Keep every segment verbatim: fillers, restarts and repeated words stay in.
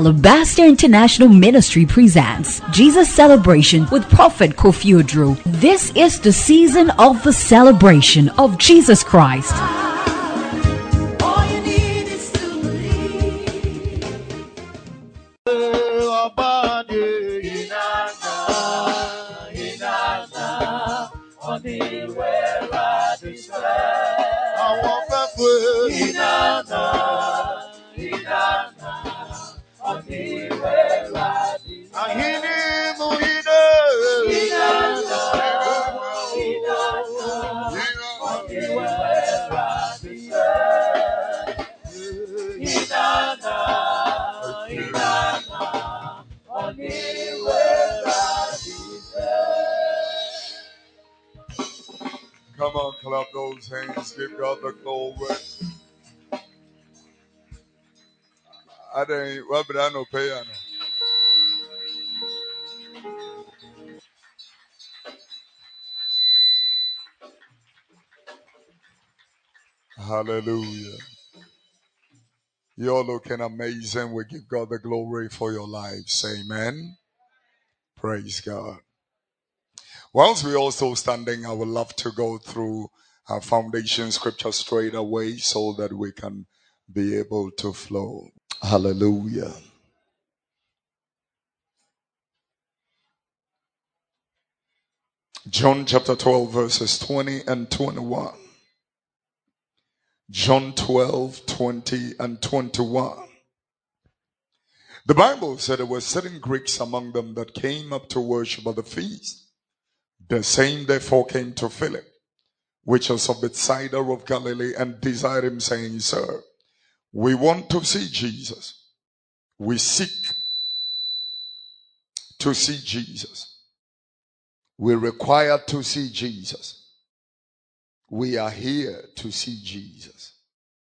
Alabaster International Ministry presents Jesus Celebration with Prophet Kofi Odro. This is the season of the celebration of Jesus Christ. Come on, clap those hands. Give God the glory. I didn't. What but I know piano. Hallelujah. You're looking amazing. We give God the glory for your lives. Amen. Praise God. Whilst we're also standing, I would love to go through our foundation scripture straight away so that we can be able to flow. Hallelujah. John chapter twelve verses twenty and twenty-one. John twelve, twenty and twenty-one. The Bible said there were certain Greeks among them that came up to worship at the feast. The same therefore came to Philip, which was of Bethsaida of Galilee, and desired him, saying, Sir, we want to see Jesus. We seek to see Jesus. We require to see Jesus. We are here to see Jesus.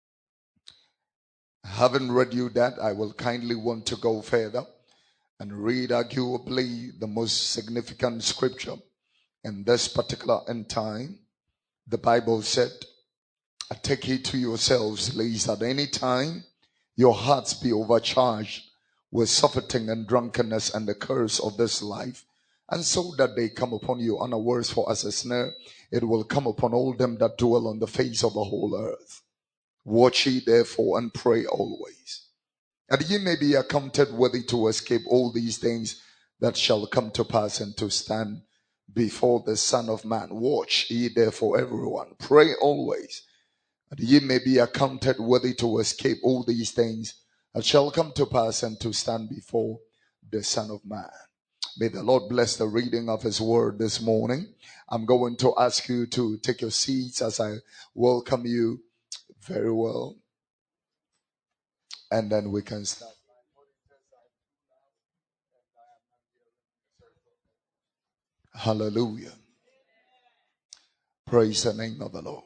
Having read you that, I will kindly want to go further and read arguably the most significant scripture in this particular end time. The Bible said, I take heed to yourselves, lest at any time your hearts be overcharged with surfeiting and drunkenness and the curse of this life, and so that they come upon you unawares, for as a snare it will come upon all them that dwell on the face of the whole earth. Watch ye therefore and pray always, that ye may be accounted worthy to escape all these things that shall come to pass and to stand before the Son of Man. Watch ye therefore, everyone, pray always, that ye may be accounted worthy to escape all these things that shall come to pass and to stand before the Son of Man. May the Lord bless the reading of his word this morning. I'm going to ask you to take your seats as I welcome you very well. And then we can start. Hallelujah. Praise the name of the Lord.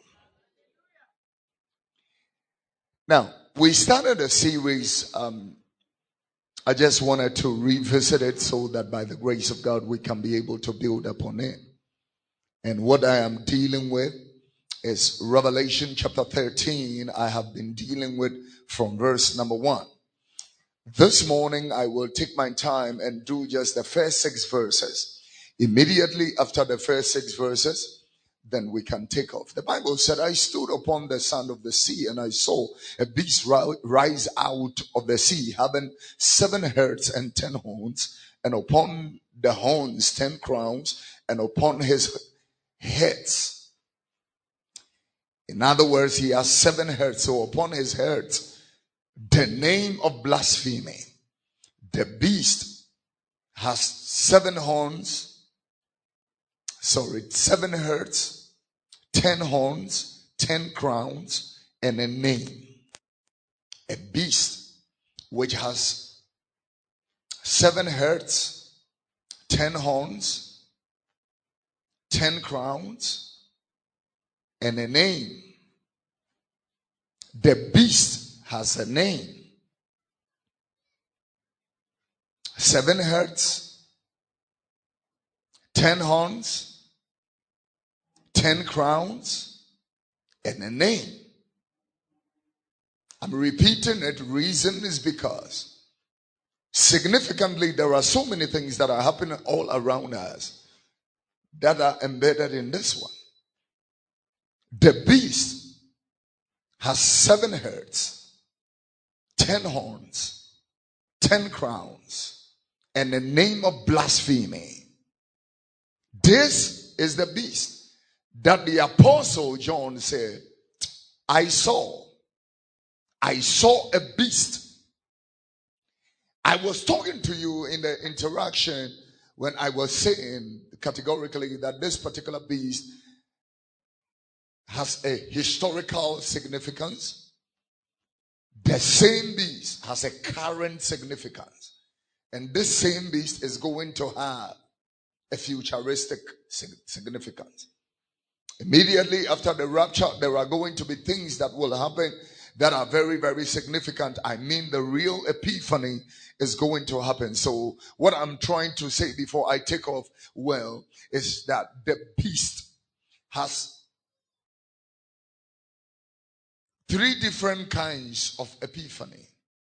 Now, we started a series. Um, I just wanted to revisit it so that by the grace of God, we can be able to build upon it. And what I am dealing with is Revelation chapter thirteen. I have been dealing with from verse number one. This morning, I will take my time and do just the first six verses. Immediately after the first six verses, then we can take off. The Bible said, I stood upon the sand of the sea, and I saw a beast rise out of the sea, having seven heads and ten horns, and upon the horns ten crowns, and upon his heads. In other words, he has seven heads, so upon his heads, the name of blasphemy. The beast has seven horns, sorry, seven heads, ten horns, ten crowns, and a name. A beast which has seven heads, ten horns, ten crowns, and a name. The beast has a name. Seven heads, ten horns, ten crowns, and a name. I'm repeating it. Reason is because Significantly, there are so many things that are happening all around us that are embedded in this one. The beast has seven heads, ten horns, ten crowns, and a name of blasphemy. This is the beast that the apostle John said, I saw. I saw a beast. I was talking to you in the interaction when I was saying categorically that this particular beast has a historical significance. The same beast has a current significance. And this same beast is going to have a futuristic significance. Immediately after the rapture, there are going to be things that will happen that are very, very significant. I mean, the real epiphany is going to happen. So what I'm trying to say before I take off, well, is that the beast has three different kinds of epiphany.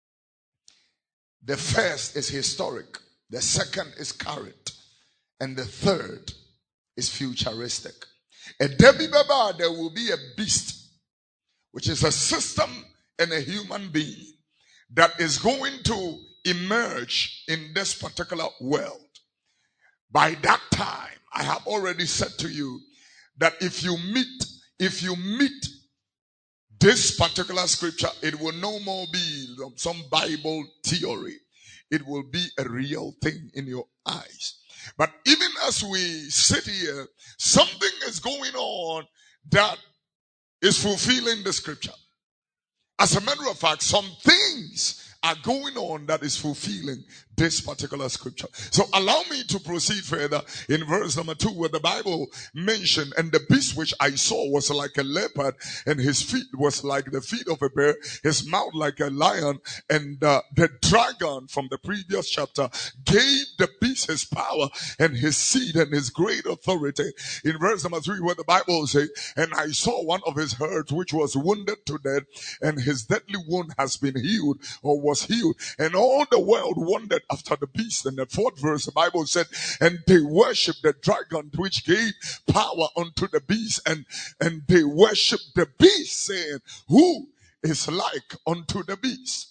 The first is historic. The second is current. And the third is futuristic. A Debbie Baba, there will be a beast, which is a system and a human being that is going to emerge in this particular world. By that time, I have already said to you that if you meet, if you meet this particular scripture, it will no more be some Bible theory. It will be a real thing in your eyes. But even as we sit here, something is going on that is fulfilling the scripture. As a matter of fact, some things are going on that is fulfilling this particular scripture. So allow me to proceed further in verse number two, where the Bible mentioned, and the beast which I saw was like a leopard, and his feet was like the feet of a bear, his mouth like a lion, and uh, the dragon from the previous chapter gave the beast his power and his seed and his great authority. In verse number three, where the Bible says, and I saw one of his herds which was wounded to death, and his deadly wound has been healed, or was healed, and all the world wondered after the beast. And the fourth verse, the Bible said, and they worshiped the dragon which gave power unto the beast, and and they worshiped the beast, saying, who is like unto the beast?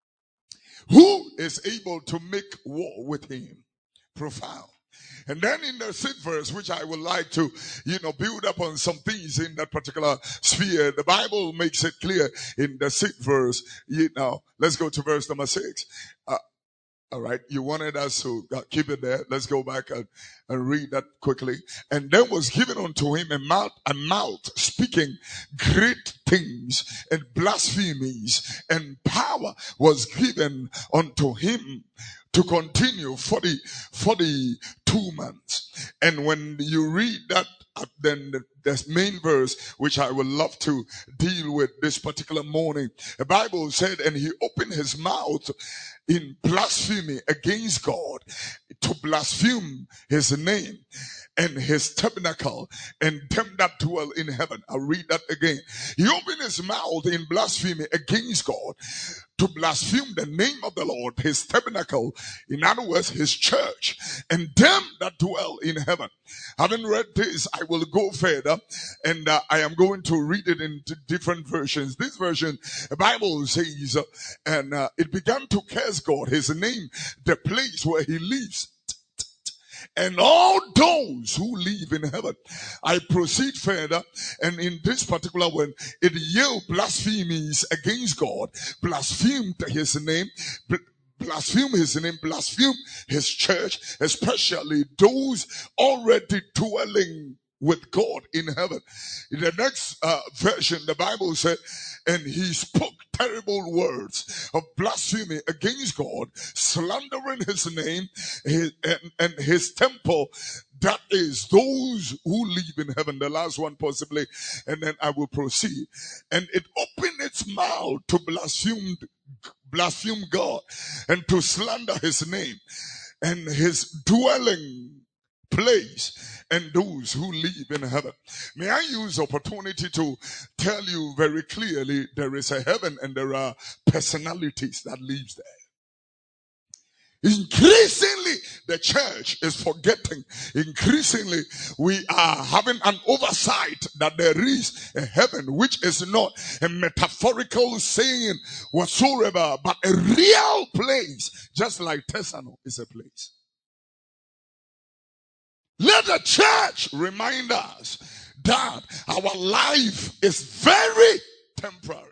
Who is able to make war with him? Profound. And then in the sixth verse, which I would like to, you know, build up on some things in that particular sphere, the Bible makes it clear in the sixth verse. You know, let's go to verse number six. Uh, all right, you wanted us to uh, keep it there. Let's go back and, and read that quickly. And there was given unto him a mouth, a mouth speaking great things and blasphemies, and power was given unto him to continue for the, for the two months. And when you read that, uh, then the, the main verse, which I would love to deal with this particular morning, the Bible said, and he opened his mouth in blasphemy against God, to blaspheme his name and his tabernacle and them that dwell in heaven. I'll read that again. He opened his mouth in blasphemy against God, to blaspheme the name of the Lord, his tabernacle, in other words, his church, and them that dwell in heaven. Having read this, I will go further, and uh, I am going to read it in different versions. This version, the Bible says, uh, and uh, it began to curse God, his name, the place where he lives, and all those who live in heaven. I proceed further, and in this particular one, it yelled blasphemies against God, blasphemed his name, blaspheme his name, blaspheme his church, especially those already dwelling with God in heaven. In the next uh, version, the Bible said, and he spoke terrible words of blasphemy against God, slandering his name his, and, and his temple, that is those who live in heaven. The last one possibly, and then I will proceed. And it opened its mouth to blaspheme, blaspheme God and to slander his name and his dwelling place and those who live in heaven. May I use opportunity to tell you very clearly, there is a heaven and there are personalities that lives there. Increasingly, the church is forgetting. Increasingly, we are having an oversight that there is a heaven, which is not a metaphorical saying whatsoever, but a real place, just like Thessano is a place. Let the church remind us that our life is very temporary.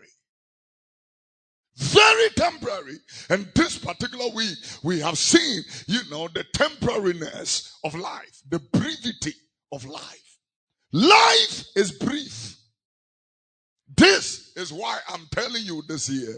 Very temporary. And this particular week, we have seen, you know, the temporariness of life, the brevity of life. Life is brief. This is why I'm telling you this year.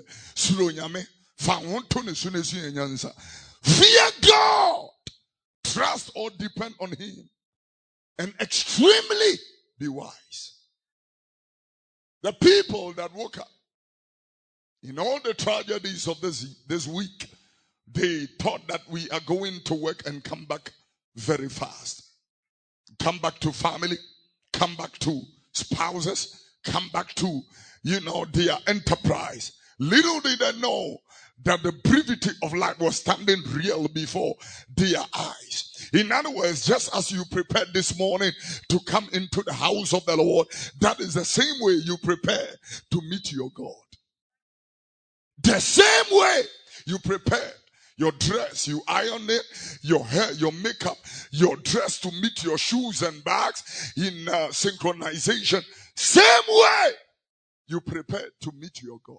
Fear God. Trust or depend on Him. And extremely be wise. The people that woke up in all the tragedies of this, this week, they thought that we are going to work and come back very fast. Come back to family, come back to spouses, come back to, you know, their enterprise. Little did they know that the brevity of life was standing real before their eyes. In other words, just as you prepared this morning to come into the house of the Lord, that is the same way you prepare to meet your God. The same way you prepare your dress, you iron it, your hair, your makeup, your dress to meet your shoes and bags in uh, synchronization. Same way you prepare to meet your God.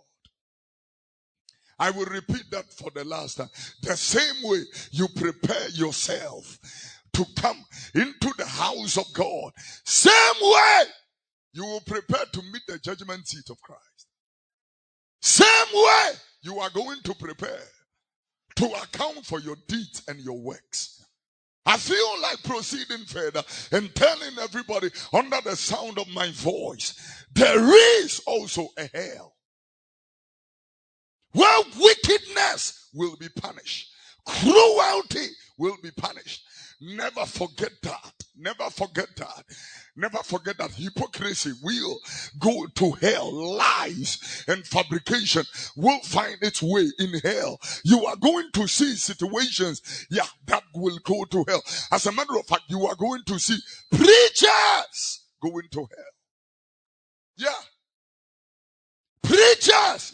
I will repeat that for the last time. The same way you prepare yourself to come into the house of God. Same way you will prepare to meet the judgment seat of Christ. Same way you are going to prepare to account for your deeds and your works. I feel like proceeding further and telling everybody under the sound of my voice, there is also a hell where wickedness will be punished. Cruelty will be punished. Never forget that. Never forget that. Never forget that hypocrisy will go to hell. Lies and fabrication will find its way in hell. You are going to see situations, yeah, that will go to hell. As a matter of fact, you are going to see preachers going to hell. Yeah. Preachers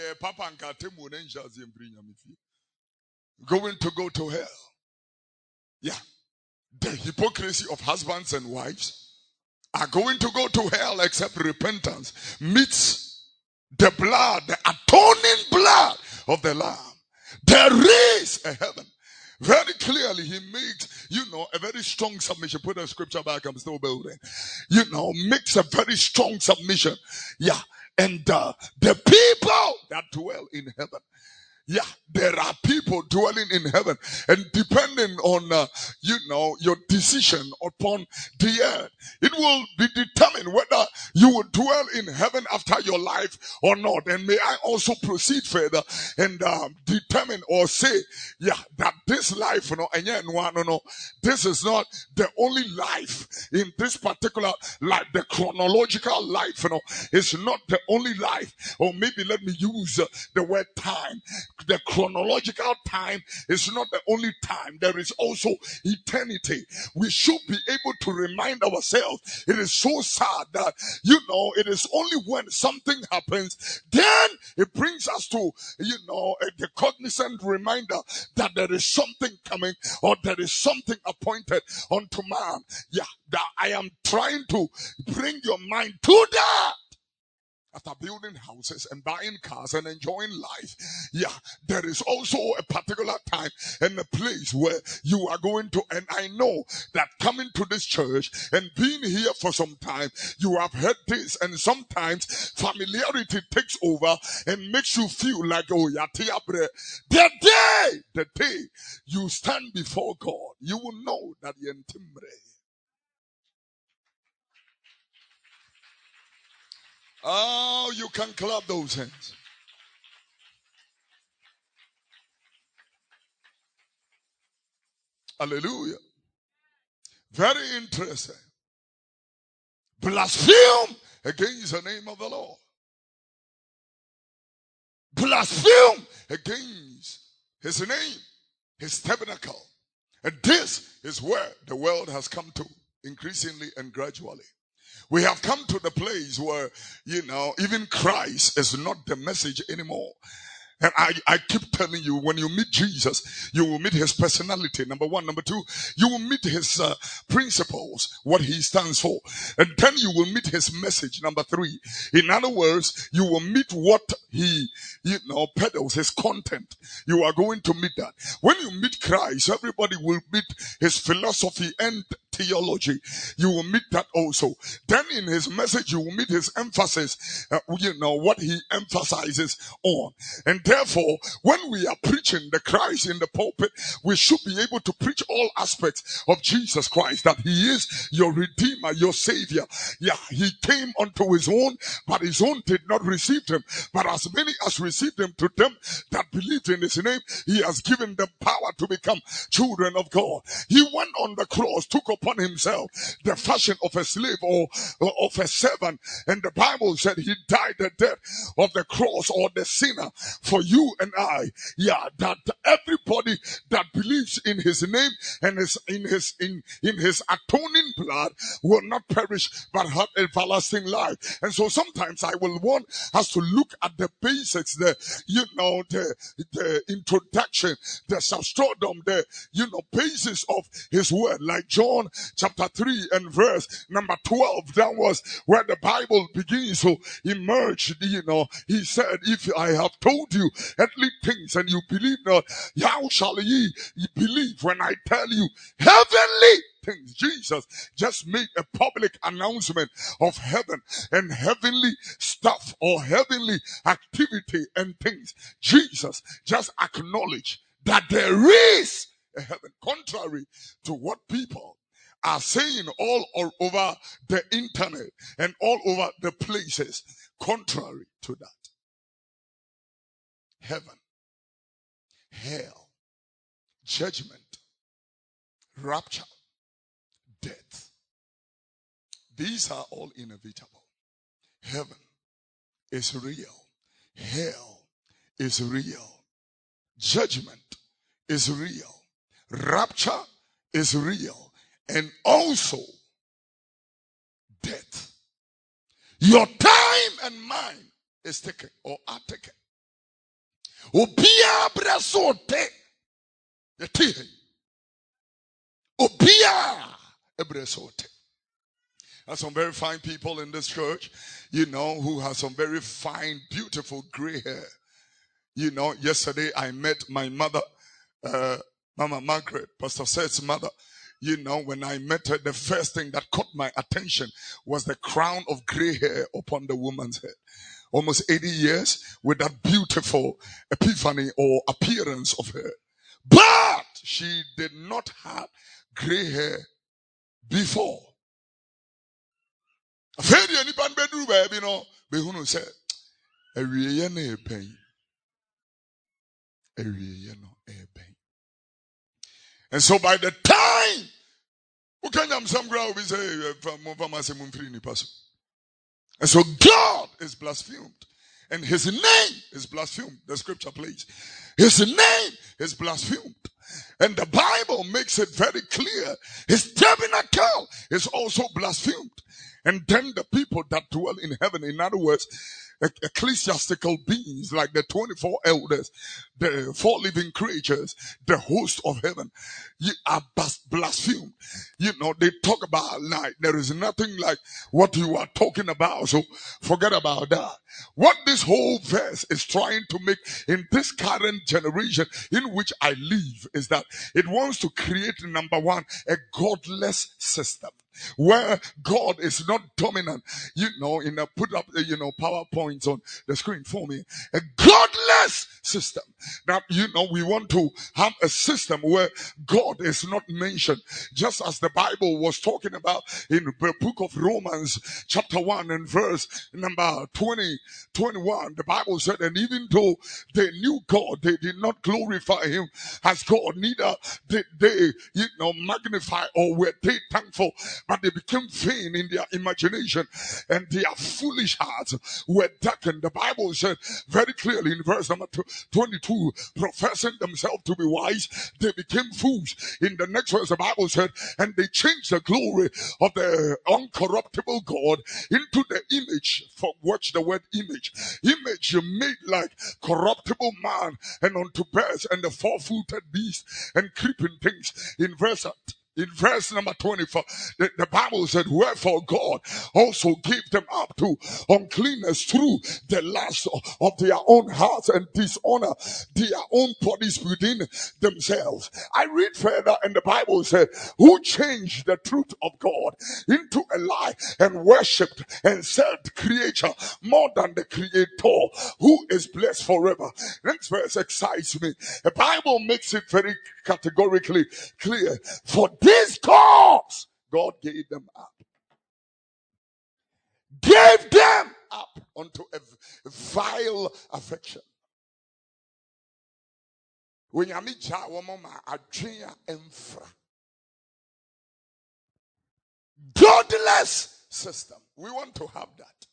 going to go to hell. Yeah. The hypocrisy of husbands and wives are going to go to hell except repentance meets the blood, the atoning blood of the Lamb. There is a heaven. Very clearly, he makes, you know, a very strong submission. Put the scripture back, I'm still building. You know, makes a very strong submission. Yeah. And uh, the people that dwell in heaven. Yeah, there are people dwelling in heaven, and depending on, uh, you know, your decision upon the earth, it will be determined whether you will dwell in heaven after your life or not. And may I also proceed further and um, determine or say, yeah, that this life, you know, and yeah, no, no, no, this is not the only life in this particular life. The chronological life, you know, is not the only life. Or maybe let me use uh, the word time. The chronological time is not the only time. There is also eternity. We should be able to remind ourselves. It is so sad that, you know, it is only when something happens, then it brings us to, you know, a, the cognizant reminder that there is something coming or there is something appointed unto man. Yeah, that I am trying to bring your mind to that. After building houses and buying cars and enjoying life, yeah, there is also a particular time and a place where you are going to, and I know that coming to this church and being here for some time, you have heard this, and sometimes familiarity takes over and makes you feel like, oh, yeah, the day, the day you stand before God, you will know that you're in timbre. Oh, you can clap those hands. Hallelujah. Very interesting. Blaspheme against the name of the Lord. Blaspheme against his name, his tabernacle. And this is where the world has come to increasingly and gradually. We have come to the place where, you know, even Christ is not the message anymore. And I, I keep telling you, when you meet Jesus, you will meet his personality, number one. Number two, you will meet his uh, principles, what he stands for. And then you will meet his message, number three. In other words, you will meet what he, you know, peddles, his content. You are going to meet that. When you meet Christ, everybody will meet his philosophy and theology. You will meet that also. Then in his message, you will meet his emphasis, uh, you know, what he emphasizes on. And therefore, when we are preaching the Christ in the pulpit, we should be able to preach all aspects of Jesus Christ, that he is your Redeemer, your Savior. Yeah, he came unto his own, but his own did not receive him. But as many as received him, to them that believed in his name, he has given them power to become children of God. He went on the cross, took upon himself the fashion of a slave or, or of a servant. And the Bible said he died the death of the cross, or the sinner, for you and I. Yeah, that everybody that believes in his name and is in his in, in his atoning blood will not perish but have everlasting life. And so sometimes I will want us to look at the basics, the you know, the the introduction, the substratum, the you know basis of his word, like John chapter three and verse number twelve. That was where the Bible begins to emerge. You know, he said, if I have told you earthly things and you believe not, how shall ye believe when I tell you heavenly things? Jesus just made a public announcement of heaven and heavenly stuff, or heavenly activity and things. Jesus just acknowledged that there is a heaven, contrary to what people are saying all, all over the internet and all over the places. Contrary to that, heaven, hell, judgment, rapture, death, these are all inevitable. Heaven is real. Hell is real. Judgment is real. Rapture is real. And also death. Your time and mine is taken, or are taken. Obia brasote. Yeti. Obia brasote. There's some very fine people in this church, you know, who have some very fine, beautiful gray hair. You know, yesterday I met my mother, uh, Mama Margaret, Pastor Seth's mother. You know, when I met her, the first thing that caught my attention was the crown of gray hair upon the woman's head. Almost eighty years with that beautiful epiphany or appearance of her. But she did not have gray hair before. And so by the time and so God is blasphemed. And his name is blasphemed. The scripture plays. His name is blasphemed. And the Bible makes it very clear. His tabernacle is also blasphemed. And then the people that dwell in heaven, in other words, ecclesiastical beings like the twenty-four elders, the four living creatures, the host of heaven, you are blasphemed. You know, they talk about like there is nothing like what you are talking about, so forget about that. What this whole verse is trying to make in this current generation in which I live is that it wants to create, number one, a godless system where God is not dominant. You know, in a put up, you know, PowerPoints on the screen for me. A godless system. Now, you know, we want to have a system where God is not mentioned. Just as the Bible was talking about in the book of Romans, chapter one and verse number twenty, twenty-one. The Bible said, and even though they knew God, they did not glorify him as God, neither did they, you know, magnify or were they thankful, but they became vain in their imagination, and their foolish hearts were darkened. The Bible said very clearly in verse number two, twenty-two, professing themselves to be wise, they became fools. In the next verse, the Bible said, and they changed the glory of the uncorruptible God into the image. For watch the word image. Image you made like corruptible man, and unto birds and the four-footed beast and creeping things. In verse In verse number twenty-four, the, the Bible said, wherefore God also gave them up to uncleanness through the lust of their own hearts and dishonor their own bodies within themselves. I read further and the Bible said, who changed the truth of God into a lie and worshipped and served creature more than the creator who is blessed forever. Next verse excites me. The Bible makes it very categorically clear. For this cause, God gave them up. Gave them up unto a vile affection. When you meet Adria Enfra, godless system. We want to have that.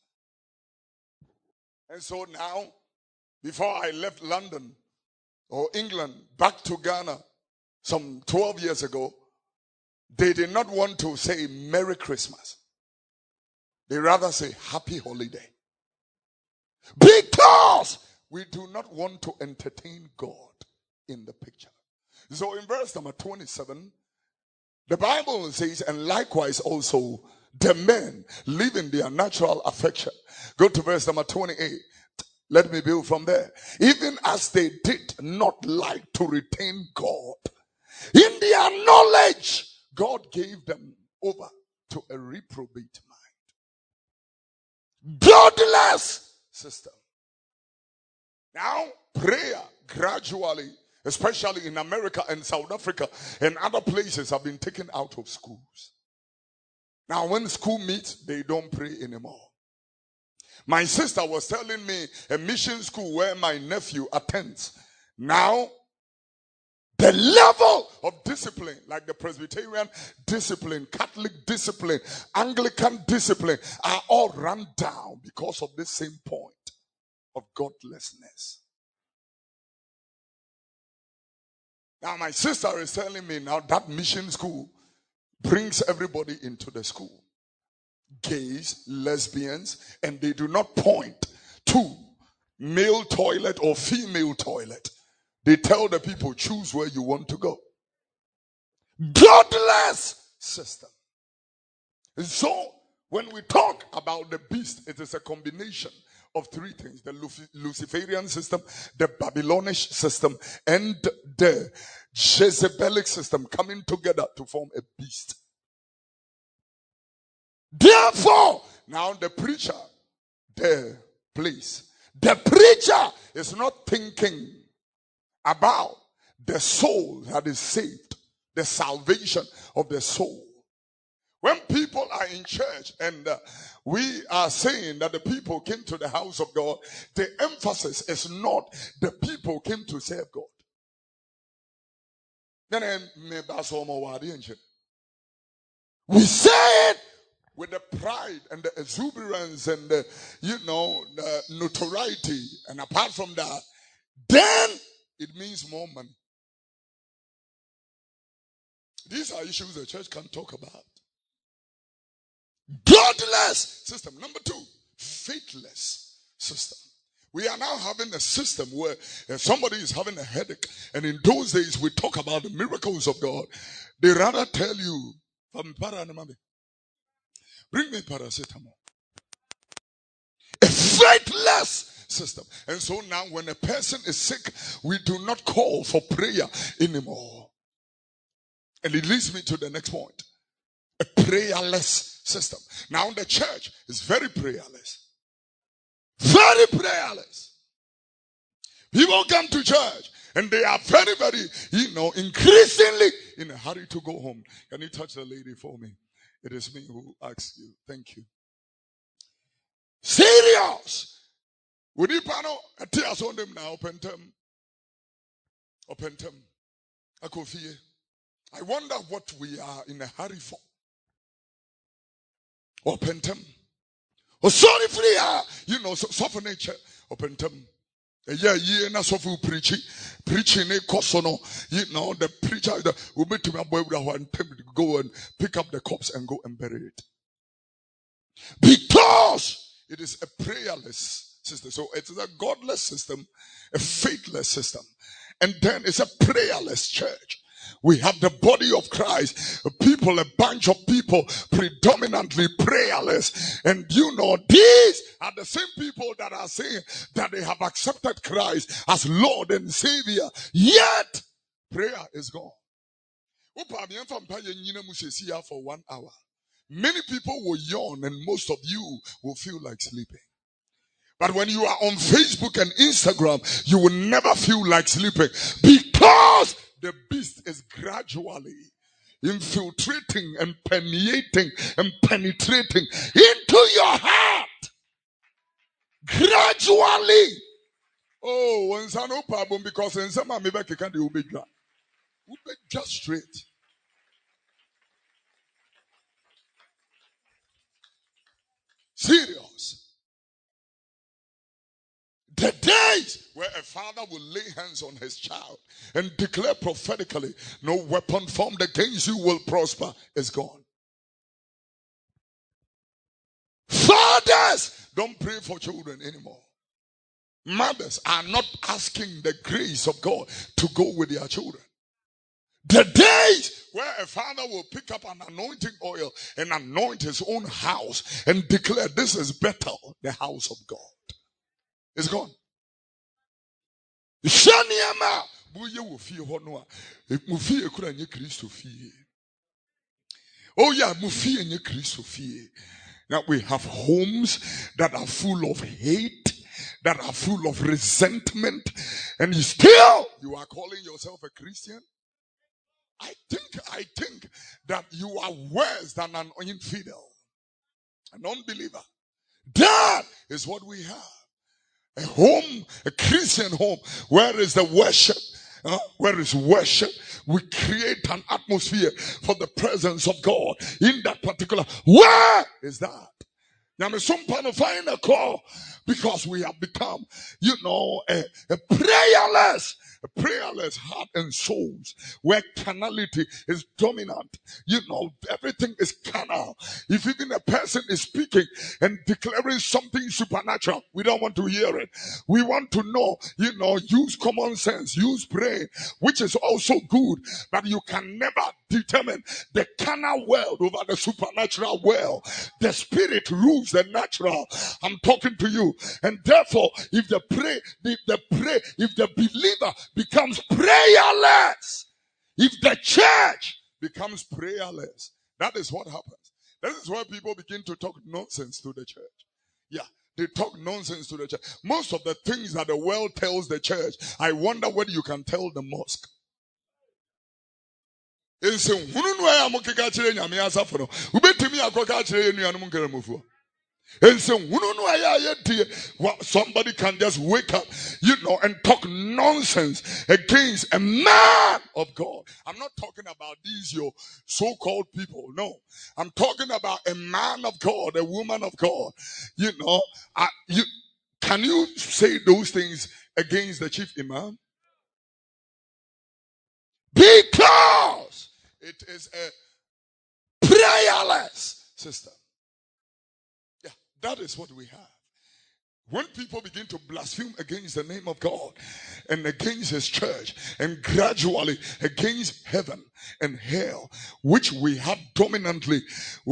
And so now, before I left London or England back to Ghana some twelve years ago, they did not want to say Merry Christmas. They rather say Happy Holiday. Because we do not want to entertain God in the picture. So in verse number twenty-seven, the Bible says, and likewise also the men live in their natural affection. Go to verse number twenty-eight. Let me build from there. Even as they did not like to retain God, in their knowledge, God gave them over to a reprobate mind. Godless system. Now, prayer gradually, especially in America and South Africa and other places, have been taken out of schools. Now, when school meets, they don't pray anymore. My sister was telling me a mission school where my nephew attends. Now, the level of discipline, like the Presbyterian discipline, Catholic discipline, Anglican discipline, are all run down because of this same point of godlessness. Now, my sister is telling me now that mission school brings everybody into the school. Gays, lesbians, and they do not point to male toilet or female toilet. They tell the people, choose where you want to go. Godless system. And so, when we talk about the beast, it is a combination of three things. The Luciferian system, the Babylonish system, and the Jezebelic system coming together to form a beast. Therefore, now the preacher, the place, the preacher is not thinking about the soul that is saved, the salvation of the soul. When people are in church and uh, we are saying that the people came to the house of God, the emphasis is not the people came to serve God. We say it with the pride and the exuberance and the, you know, the notoriety. And apart from that, then it means more money. These are issues the church can talk about. Godless system. Number two, faithless system. We are now having a system where if somebody is having a headache, and in those days we talk about the miracles of God, they rather tell you, bring me paracetamol. A faithless system. And so now when a person is sick, we do not call for prayer anymore. And it leads me to the next point. A prayerless system. Now the church is very prayerless. Very prayerless. People come to church and they are very, very, you know, increasingly in a hurry to go home. Can you touch the lady for me? It is me who asks you. Thank you. Serious. Would you panel a tears on them now? Open them. Open them. Akofie. I wonder what we are in a hurry for. Open them. Oh, sorry for the, you know, so, so for nature. Open them. Yeah, yeah, na so preaching, preaching a kosono. You know, the preacher will be to me and tell me to go and pick up the corpse and go and bury it. Because it is a prayerless system. So it is a godless system, a faithless system. And then it's a prayerless church. We have the body of Christ, people, a bunch of people predominantly prayerless. And you know, these are the same people that are saying that they have accepted Christ as Lord and Savior. Yet, prayer is gone. For one hour. Many people will yawn and most of you will feel like sleeping. But when you are on Facebook and Instagram, you will never feel like sleeping because the beast is gradually infiltrating and permeating and penetrating into your heart. Gradually. Oh, when no problem because in some maybe I can't do it. Just straight. Serious. The days where a father will lay hands on his child and declare prophetically, no weapon formed against you will prosper, is gone. Fathers don't pray for children anymore. Mothers are not asking the grace of God to go with their children. The days where a father will pick up an anointing oil and anoint his own house and declare this is Bethel, the house of God. It's gone. Shaniama buye wo fie ho no a mu fie kura nye Kristo fie. Oh yeah, mu fie nye Kristo fie. Now we have homes that are full of hate, that are full of resentment, and you still you are calling yourself a Christian? I think I think that you are worse than an infidel, an unbeliever. That is what we have. A home, a Christian home. Where is the worship? Uh, where is worship? We create an atmosphere for the presence of God in that particular. Where is that? Now, some part find a call because we have become, you know, a, a prayerless, a prayerless heart and souls where carnality is dominant. You know, everything is carnal. If even a person is speaking and declaring something supernatural, we don't want to hear it. We want to know, you know, use common sense, use prayer, which is also good, but you can never determine the carnal world over the supernatural world. The spirit rules the natural. I'm talking to you. And therefore, if the pray, if the pray, if the believer becomes prayerless, if the church becomes prayerless, that is what happens. That is why people begin to talk nonsense to the church. Yeah, they talk nonsense to the church. Most of the things that the world tells the church, I wonder whether you can tell the mosque. And so, somebody can just wake up, you know, and talk nonsense against a man of God. I'm not talking about these your so-called people. No, I'm talking about a man of God, a woman of God. You know, I, you can you say those things against the chief imam? Because it is a prayerless system. That is what we have. When people begin to blaspheme against the name of God and against his church and gradually against heaven and hell, which we have dominantly,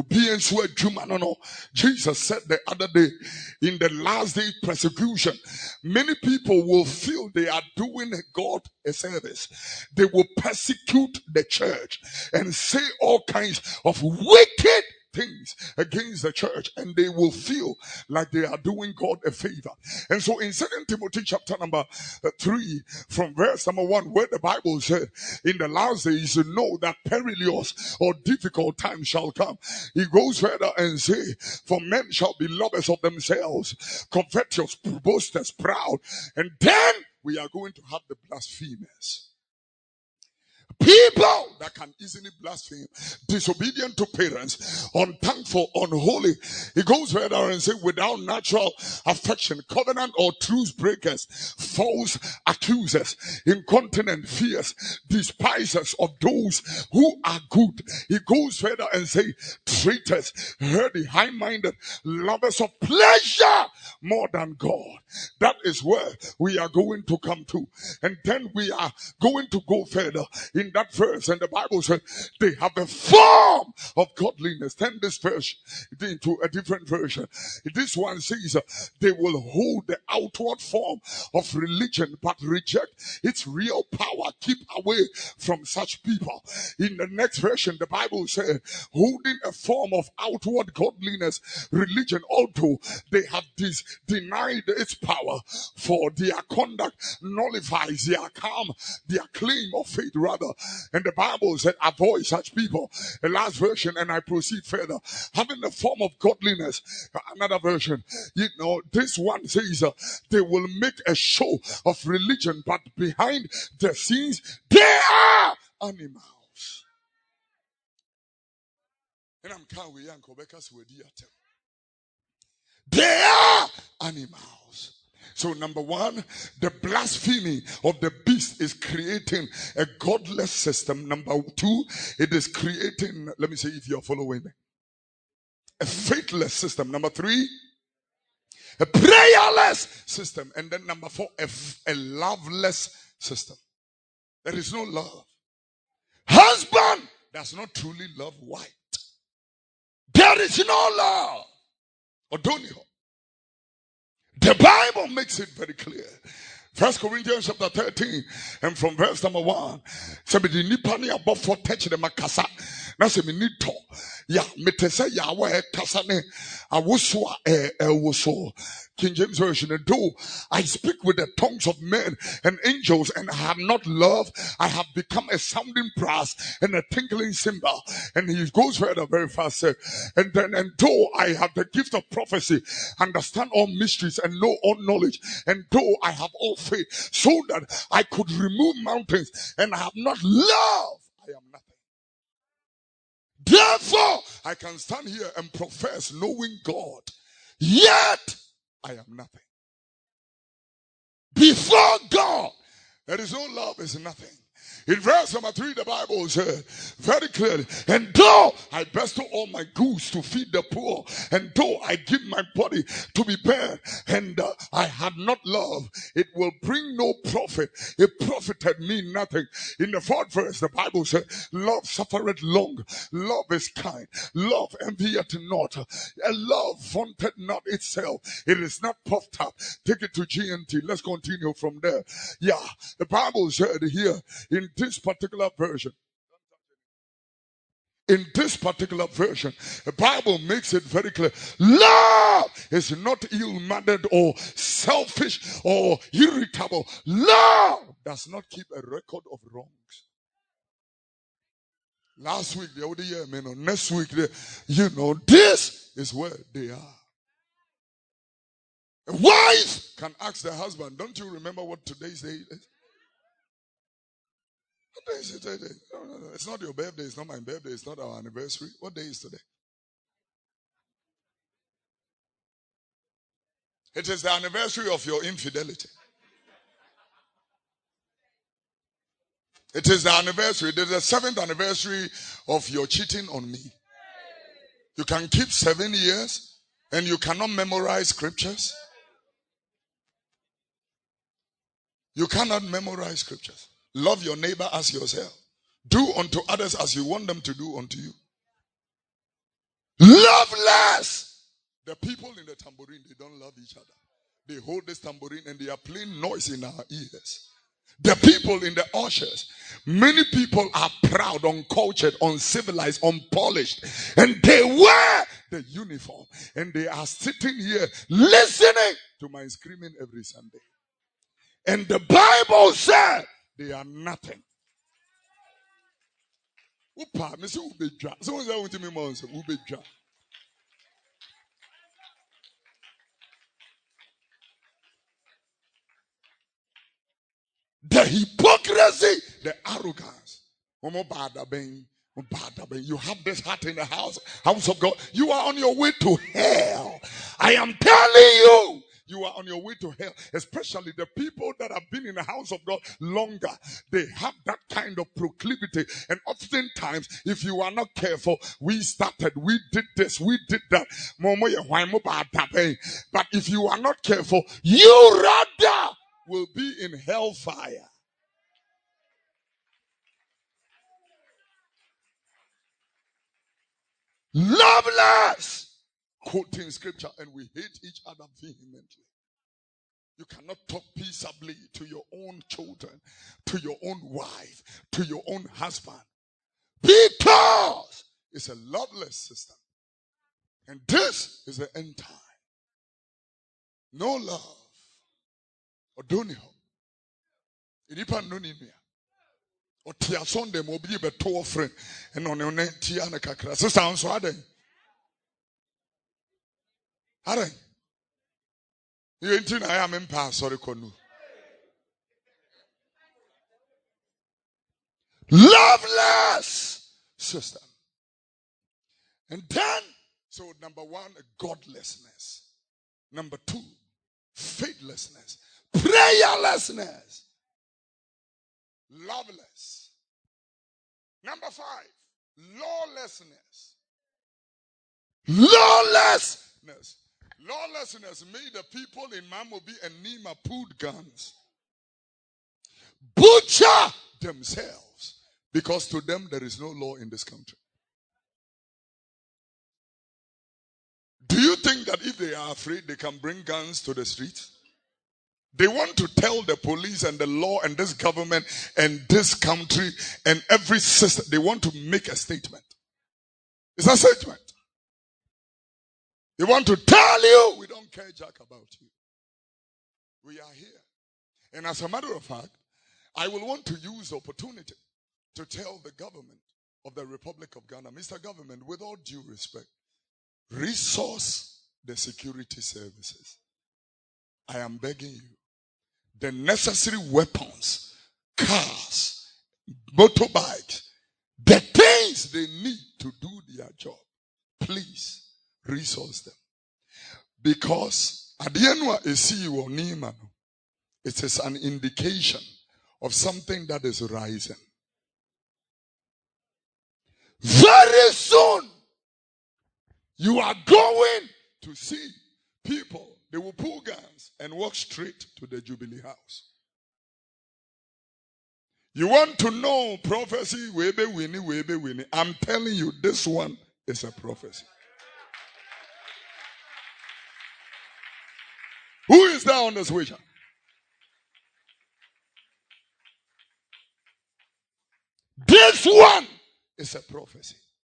Jesus said the other day, in the last day persecution, many people will feel they are doing God a service. They will persecute the church and say all kinds of wicked things against the church, and they will feel like they are doing God a favor. And so in Second Timothy chapter number three, from verse number one, where the Bible said, in the last days you know that perilous or difficult times shall come. He goes further and say, for men shall be lovers of themselves, covetous, boasters, proud. And then we are going to have the blasphemers. People that can easily blaspheme, disobedient to parents, unthankful, unholy. He goes further and says, without natural affection, covenant or truce breakers, false accusers, incontinent, fierce, despisers of those who are good. He goes further and says, traitors, hardy, high-minded, lovers of pleasure more than God. That is where we are going to come to. And then we are going to go further in that verse. And the Bible says they have a form of godliness. Turn this verse into a different version. This one says uh, they will hold the outward form of religion but reject its real power. Keep away from such people. In the next version, the Bible says holding a form of outward godliness, religion, although they have this denied its power, for their conduct nullifies their calm, their claim of faith rather. And the Bible said avoid such people. The last version, and I proceed further, having a form of godliness. Another version, you know, this one says uh, they will make a show of religion, but behind the scenes they are animals. And I'm can't we yank because we're they are animals. So number one, the blasphemy of the beast is creating a godless system. Number two, it is creating, let me see if you're following me, a faithless system. Number three, a prayerless system. And then number four, a, a loveless system. There is no love. Husband does not truly love wife. There is no love. Odonio. The Bible makes it very clear. First Corinthians chapter thirteen, and from verse number one. Somebody nipani above for touch the makasa. Na se minito. Ya metese ya wa kasane. Awuswa e ewuso. King James Version. And though I speak with the tongues of men and angels and I have not love, I have become a sounding brass and a tinkling cymbal. And he goes further very fast. Sir. And then, and though I have the gift of prophecy, understand all mysteries and know all knowledge, and though I have all faith, so that I could remove mountains, and I have not love, I am nothing. Therefore, I can stand here and profess knowing God, yet I am nothing. Before God, there is no love, is nothing. In verse number three, the Bible says very clearly, and though I bestow all my goods to feed the poor, and though I give my body to be burned, and uh, I had not love, it will bring no profit. It profited me nothing. In the fourth verse, the Bible says, love suffereth long, love is kind, love envieth not, a love vaunted not itself, it is not puffed up. Take it to G N T. Let's continue from there. Yeah, the Bible said here in this particular version, in this particular version, the Bible makes it very clear. Love is not ill-mannered or selfish or irritable. Love does not keep a record of wrongs. Last week, the other year, you know, next week, you know, this is where they are. A wife can ask the husband, don't you remember what today's day is? What day is it today? No, no, no. It's not your birthday. It's not my birthday. It's not our anniversary. What day is today? It is the anniversary of your infidelity. It is the anniversary. It is the seventh anniversary of your cheating on me. You can keep seven years and you cannot memorize scriptures. You cannot memorize scriptures. Love your neighbor as yourself. Do unto others as you want them to do unto you. Loveless. The people in the tambourine, they don't love each other. They hold this tambourine and they are playing noise in our ears. The people in the ushers, many people are proud, uncultured, uncivilized, unpolished, and they wear the uniform and they are sitting here listening to my screaming every Sunday. And the Bible said they are nothing. The hypocrisy, the arrogance. You have this heart in the house, house of God. You are on your way to hell. I am telling you. You are on your way to hell, especially the people that have been in the house of God longer. They have that kind of proclivity. And oftentimes, if you are not careful, we started, we did this, we did that. But if you are not careful, you rather will be in hellfire. Loveless! Quoting scripture, and we hate each other vehemently. You cannot talk peaceably to your own children, to your own wife, to your own husband, because it's a loveless system. And this is the end time. No love. Or don't you? Inipa no nimia. Or tia sonde mobi be to friend and on your tia na kakra. So sounds so ade. Ade. You ain't in I am in pass, sorry, Konu. Loveless system. And then, so number one, godlessness. Number two, faithlessness. Prayerlessness. Loveless. Number five, lawlessness. Lawlessness. Lawlessness made the people in Mamobi and Nima pulled guns, butcher themselves, because to them there is no law in this country. Do you think that if they are afraid they can bring guns to the streets? They want to tell the police and the law and this government and this country and every system, they want to make a statement. It's a statement. They want to tell you, we don't care jack about you. We are here. And as a matter of fact, I will want to use the opportunity to tell the government of the Republic of Ghana, Mister Government, with all due respect, resource the security services. I am begging you. The necessary weapons, cars, motorbikes, the things they need to do their job. Please. Resource them. Because at the end of a it is an indication of something that is rising. Very soon, you are going to see people, they will pull guns and walk straight to the Jubilee House. You want to know prophecy? Webe winnie, webe winnie. I'm telling you, this one is a prophecy. Who is there on the switcher? This one is a prophecy.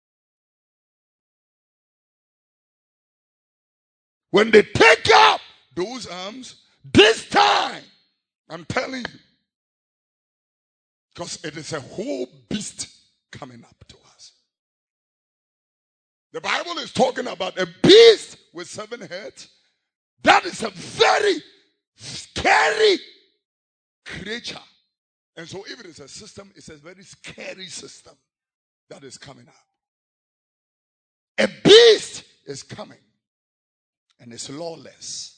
When they take up those arms, this time, I'm telling you, because it is a whole beast coming up to us. The Bible is talking about a beast with seven heads. That is a very scary creature. And so if it is a system, it's a very scary system that is coming up. A beast is coming. And it's lawless.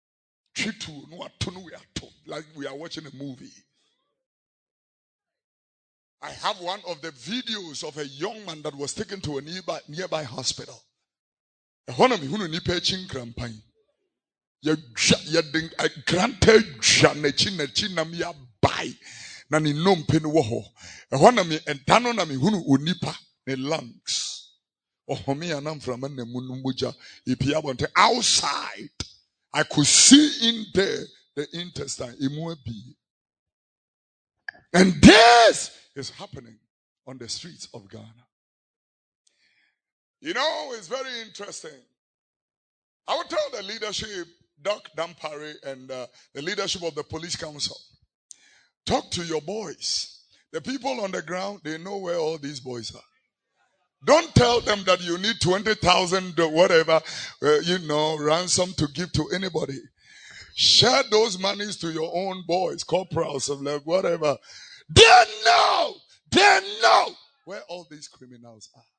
Like we are watching a movie. I have one of the videos of a young man that was taken to a nearby, nearby hospital. Ya ya ding granted janachi na chi na mi abai na ni nompe no wo ho e ho na mi entano na mi hunu onipa ne lungs oh me anam from na mu numbuja ipia bonte outside. I could see in there the intestine imu abi. And this is happening on the streets of Ghana. You know, it's very interesting. I would tell the leadership, Doc Dampare, and uh, the leadership of the police council, talk to your boys. The people on the ground, they know where all these boys are. Don't tell them that you need twenty thousand whatever, uh, you know, ransom to give to anybody. Share those monies to your own boys, corporals, whatever. They know They know where all these criminals are.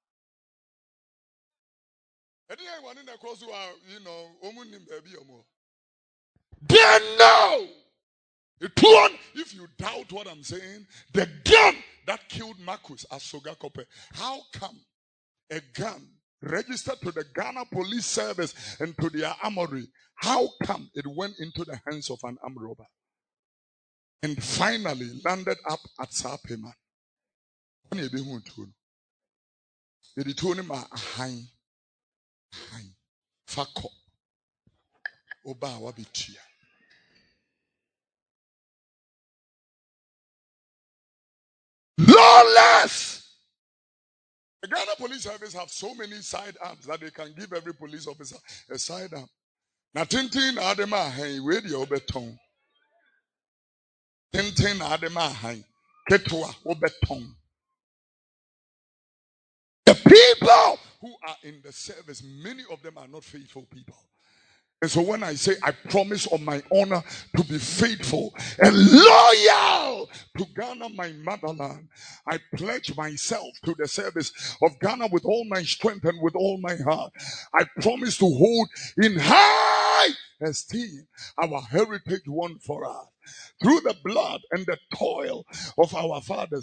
Anyone in the cross who are, you know, they know. If you doubt what I'm saying, the gun that killed Marcus at Soga Kope, how come a gun registered to the Ghana Police Service and to their armory, how come it went into the hands of an armed robber and finally landed up at Sapeman? They told him a high, high, fako, oba wabitia. Lawless. The Ghana Police Service have so many sidearms that they can give every police officer a sidearm. Now, Tintin Adema, hey, where the obeton? Tintin Adema, hey, Ketua, obeton. The people who are in the service, many of them are not faithful people. And so when I say I promise on my honor to be faithful and loyal to Ghana, my motherland, I pledge myself to the service of Ghana with all my strength and with all my heart. I promise to hold in high esteem our heritage won for us through the blood and the toil of our fathers.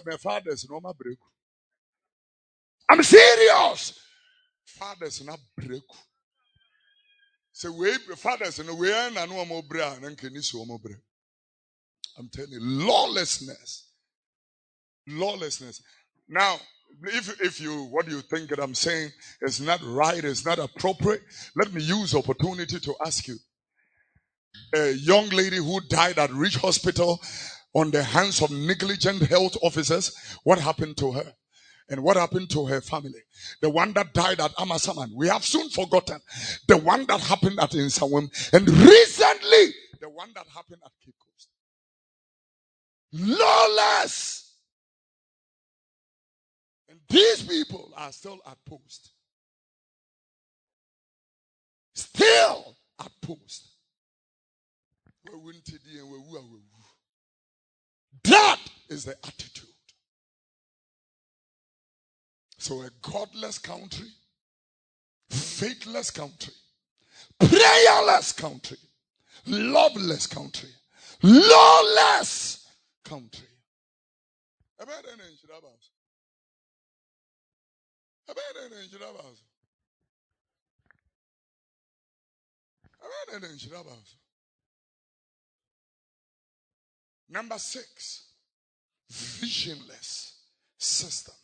I'm serious. Fathers not break. So we fathers in the way and no more bra and can you more bra. I'm telling you, lawlessness. Lawlessness. Now, if if you what you think that I'm saying is not right, is not appropriate, let me use the opportunity to ask you. A young lady who died at Rich Hospital on the hands of negligent health officers, what happened to her? And what happened to her family? The one that died at Amasaman, we have soon forgotten. The one that happened at Insawam, and recently, the one that happened at Cape Coast. Lawless! And these people are still at post. Still at post. That is the attitude. So a godless country, faithless country, prayerless country, loveless country, lawless country. Number six, visionless system.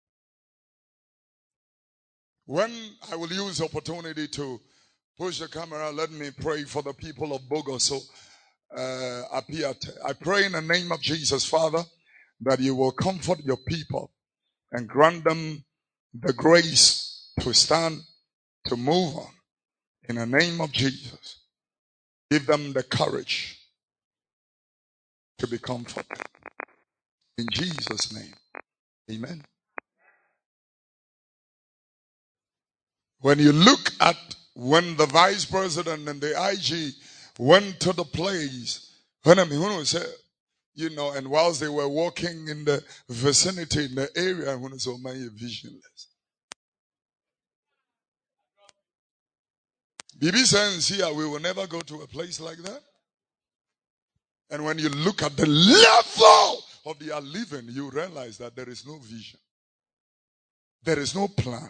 When I will use the opportunity to push the camera, let me pray for the people of Bogoso. Uh, I pray in the name of Jesus, Father, that you will comfort your people and grant them the grace to stand, to move on. In the name of Jesus, give them the courage to be comforted. In Jesus' name, amen. When you look at when the vice president and the I G went to the place, when I mean, when we say, you know, and whilst they were walking in the vicinity, in the area, when it's all my visionless. B B says here, we will never go to a place like that. And when you look at the level of their living, you realize that there is no vision. There is no plan.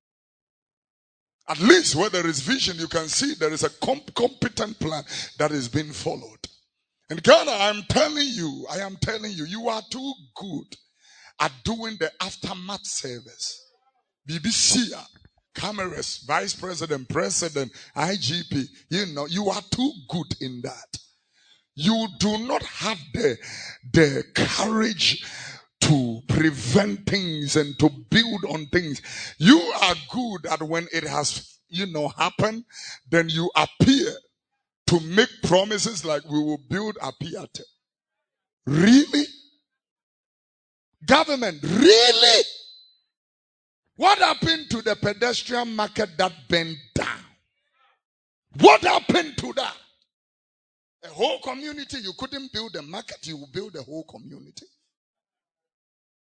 At least where there is vision, you can see there is a comp- competent plan that is being followed. And Ghana, I'm telling you, I am telling you, you are too good at doing the aftermath service. B B C, cameras, vice president, president, I G P, you know, you are too good in that. You do not have the, the courage to prevent things and to build on things. You are good at when it has, you know, happened, then you appear to make promises like we will build a Piate. Really? Government, really? What happened to the pedestrian market that bent down? What happened to that? A whole community, you couldn't build a market, you will build a whole community.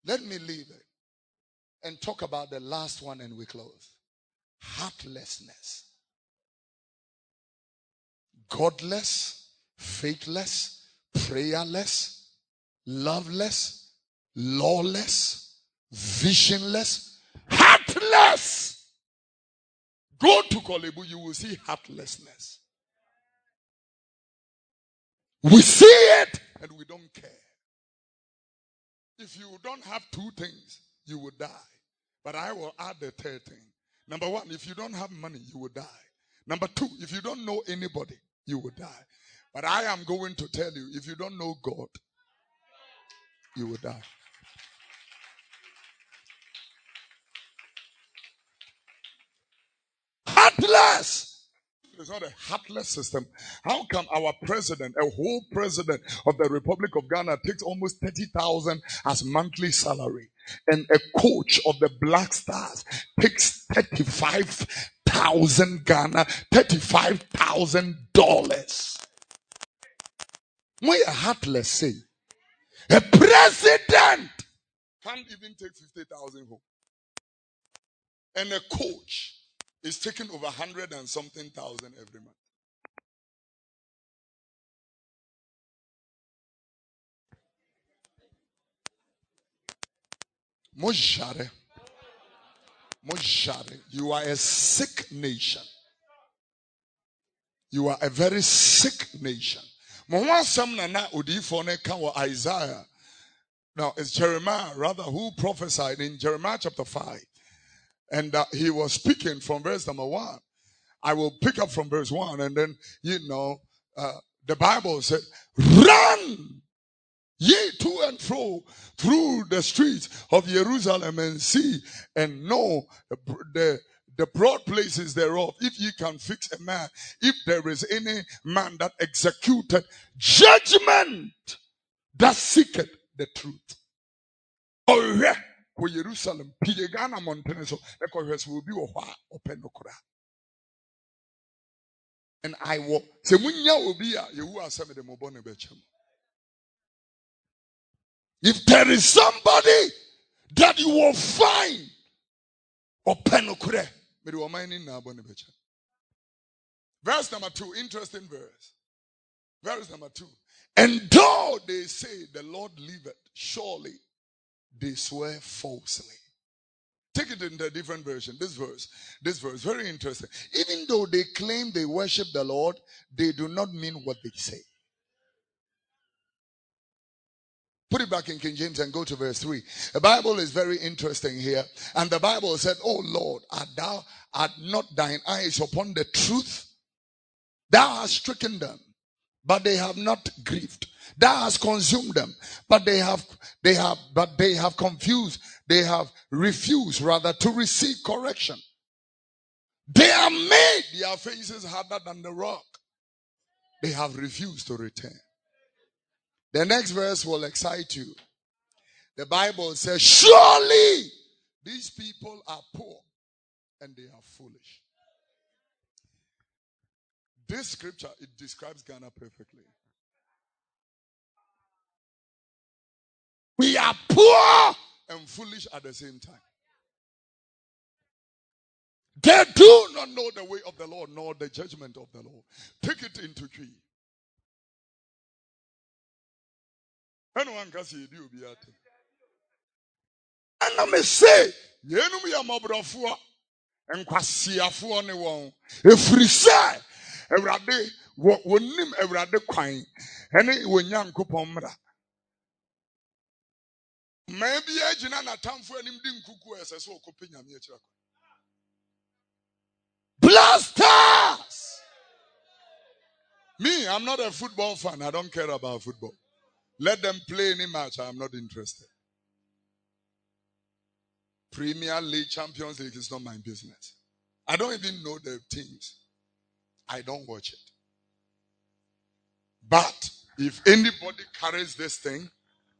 Let me leave it and talk about the last one and we close. Heartlessness. Godless, faithless, prayerless, loveless, lawless, visionless, heartless. Go to Kolebu, you will see heartlessness. We see it and we don't care. If you don't have two things, you will die. But I will add the third thing. Number one, if you don't have money, you will die. Number two, if you don't know anybody, you will die. But I am going to tell you, if you don't know God, you will die. Heartless. It's not a heartless system. How come our president, a whole president of the Republic of Ghana, takes almost thirty thousand as monthly salary, and a coach of the Black Stars takes thirty-five thousand Ghana, thirty-five thousand dollars? Why a heartless say? A president can't even take fifty thousand home, and a coach is taking over a hundred and something thousand every month. Mojare. Mojare. You are a sick nation. You are a very sick nation. Isaiah. Now it's Jeremiah rather who prophesied in Jeremiah chapter five. And uh, he was speaking from verse number one. I will pick up from verse one, and then, you know, uh, the Bible said, run ye to and fro through the streets of Jerusalem and see and know the, the, the broad places thereof, if ye can fix a man, if there is any man that executed judgment that seeketh the truth. Oh, yeah. Jerusalem, Pigana Monteneso, will be open. And I will say, will be a you are some of the Mobone Bechem. If there is somebody that you will find, open okure, but you are minding Nabone Bechem. Verse number two, interesting verse. Verse number two. And though they say the Lord liveth, surely they swear falsely. Take it in the different version. This verse, this verse, very interesting. Even though they claim they worship the Lord, they do not mean what they say. Put it back in King James and go to verse three. The Bible is very interesting here. And the Bible said, "Oh Lord, art thou, art not thine eyes upon the truth? Thou hast stricken them, but they have not grieved. Thou hast consumed them, but they have, they have, but they have confused. They have refused rather to receive correction. They are made their faces harder than the rock. They have refused to return." The next verse will excite you. The Bible says, surely these people are poor and they are foolish. This scripture, it describes Ghana perfectly. We are poor and foolish at the same time. They do not know the way of the Lord, nor the judgment of the Lord. Take it into key. Anyone can see you be at it. And I may say, Yenum ya mobrofua, and Quasiafua ne won. If we say, every day, what will name every day quine, and it will young cupomra. Maybe I did not time for him didn't cuckoo as I saw coping a mutual. Blasters! Me, I'm not a football fan. I don't care about football. Let them play any match. I am not interested. Premier League, Champions League is not my business. I don't even know the teams. I don't watch it. But if anybody carries this thing,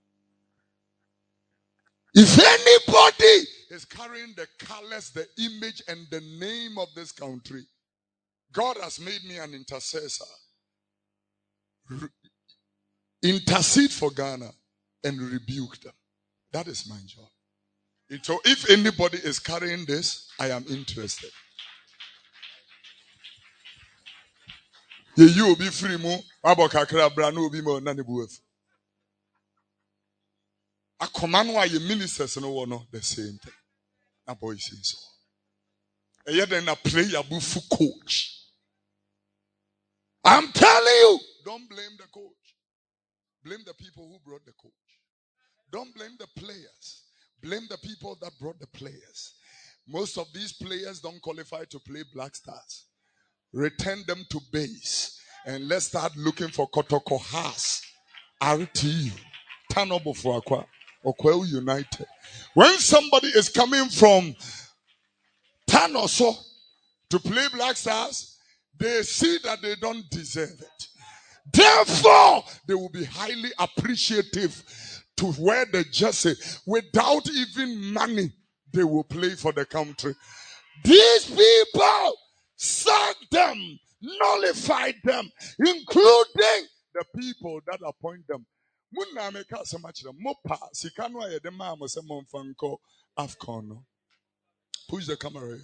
if anybody is carrying the colors, the image, and the name of this country, God has made me an intercessor. Re- intercede for Ghana and rebuke them. That is my job. So if anybody is carrying this, I am interested. You will be free mo. Abokakra brano be mo nani buef. A command why your ministers no no the same thing. A boy says so. And yet then a player bufu coach. I'm telling you, don't blame the coach. Blame the people who brought the coach. Don't blame the players. Blame the people that brought the players. Most of these players don't qualify to play Black Stars. Return them to base. And let's start looking for Kotoko Haas, R T U, Tanobo Fuakwa, Okwel United. When somebody is coming from Tanoso to play Black Stars, they see that they don't deserve it. Therefore, they will be highly appreciative to wear the jersey. Without even money, they will play for the country. These people sacked them, nullified them, including the people that appoint them. Who's the camera here?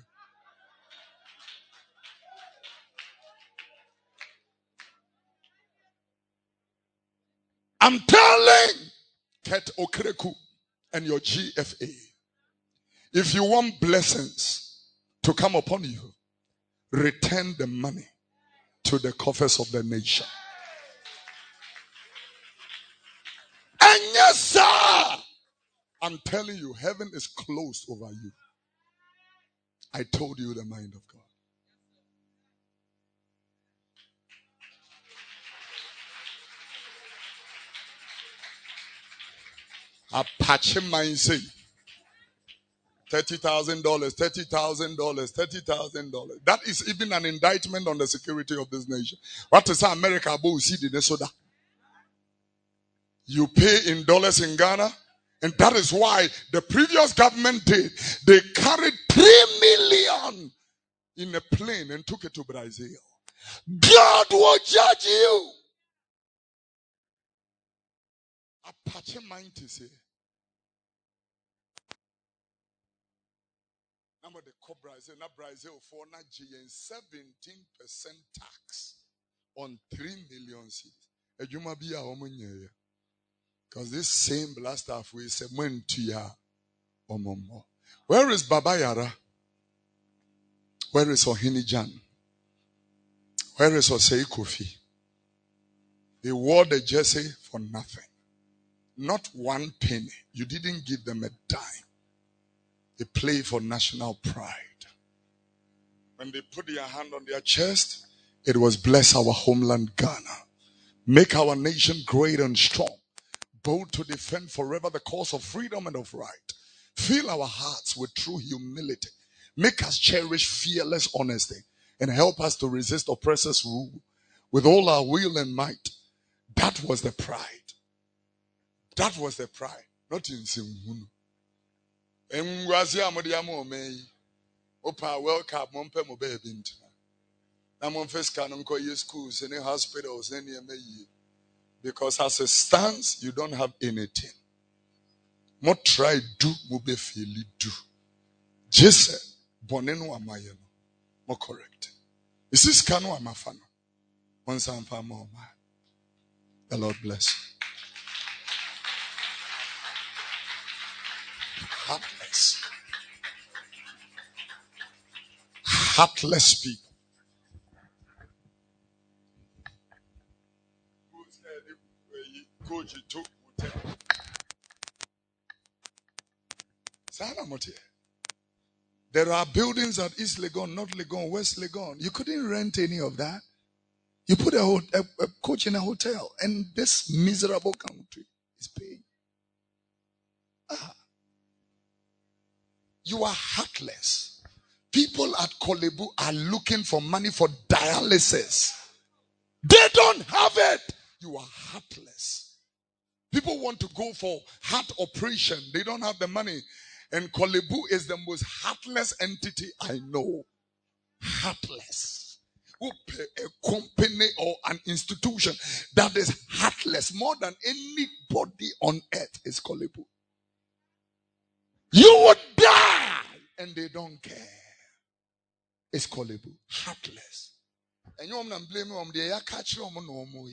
I'm telling Ket Okreku and your G F A, if you want blessings to come upon you, return the money to the coffers of the nation. And yes, sir, I'm telling you, heaven is closed over you. I told you the mind of God. Apache mindset. thirty thousand dollars, thirty thousand dollars, thirty thousand dollars. That is even an indictment on the security of this nation. What is America about? See the soda. You pay in dollars in Ghana, and that is why the previous government did. They carried three million in a plane and took it to Brazil. God will judge you. Apache mind to say. Number the co Brazil, not Brazil for not G N seventeen percent tax on three million seats. Ejuma be a woman here. Because this same Black Stars we say went to ya omomo. Where is Baba Yara? Where is Ohini Jan? Where is Osei Kofi? They wore the jersey for nothing. Not one penny. You didn't give them a dime. They play for national pride. When they put their hand on their chest, it was bless our homeland Ghana. Make our nation great and strong. Bold to defend forever the cause of freedom and of right. Fill our hearts with true humility. Make us cherish fearless honesty. And help us to resist oppressors' rule with all our will and might. That was the pride. That was the pride. Not in Simhunu. Mwazi amodiamo omei. Opa welcome mompe mo baby nti. Na mo first can nko ye schools any hospitals any emeyi. Because as it stands, you don't have anything. Mo try do mo be feel do. Jesse bonenu amaye no. Mo correct. Is this kanu amafano? Once and for more. The Lord bless you. Heartless. Heartless people. There are buildings at East Legon, North Legon, West Legon. You couldn't rent any of that. You put a, ho- a, a coach in a hotel, and this miserable country is paying. Ah. You are heartless. People at Kolebu are looking for money for dialysis. They don't have it. You are heartless. People want to go for heart operation. They don't have the money. And Kolebu is the most heartless entity I know. Heartless. Who pay a company or an institution that is heartless more than anybody on earth is Kolebu. You would die and they don't care. It's callable. Heartless. And you don't blame me on the air catch no more.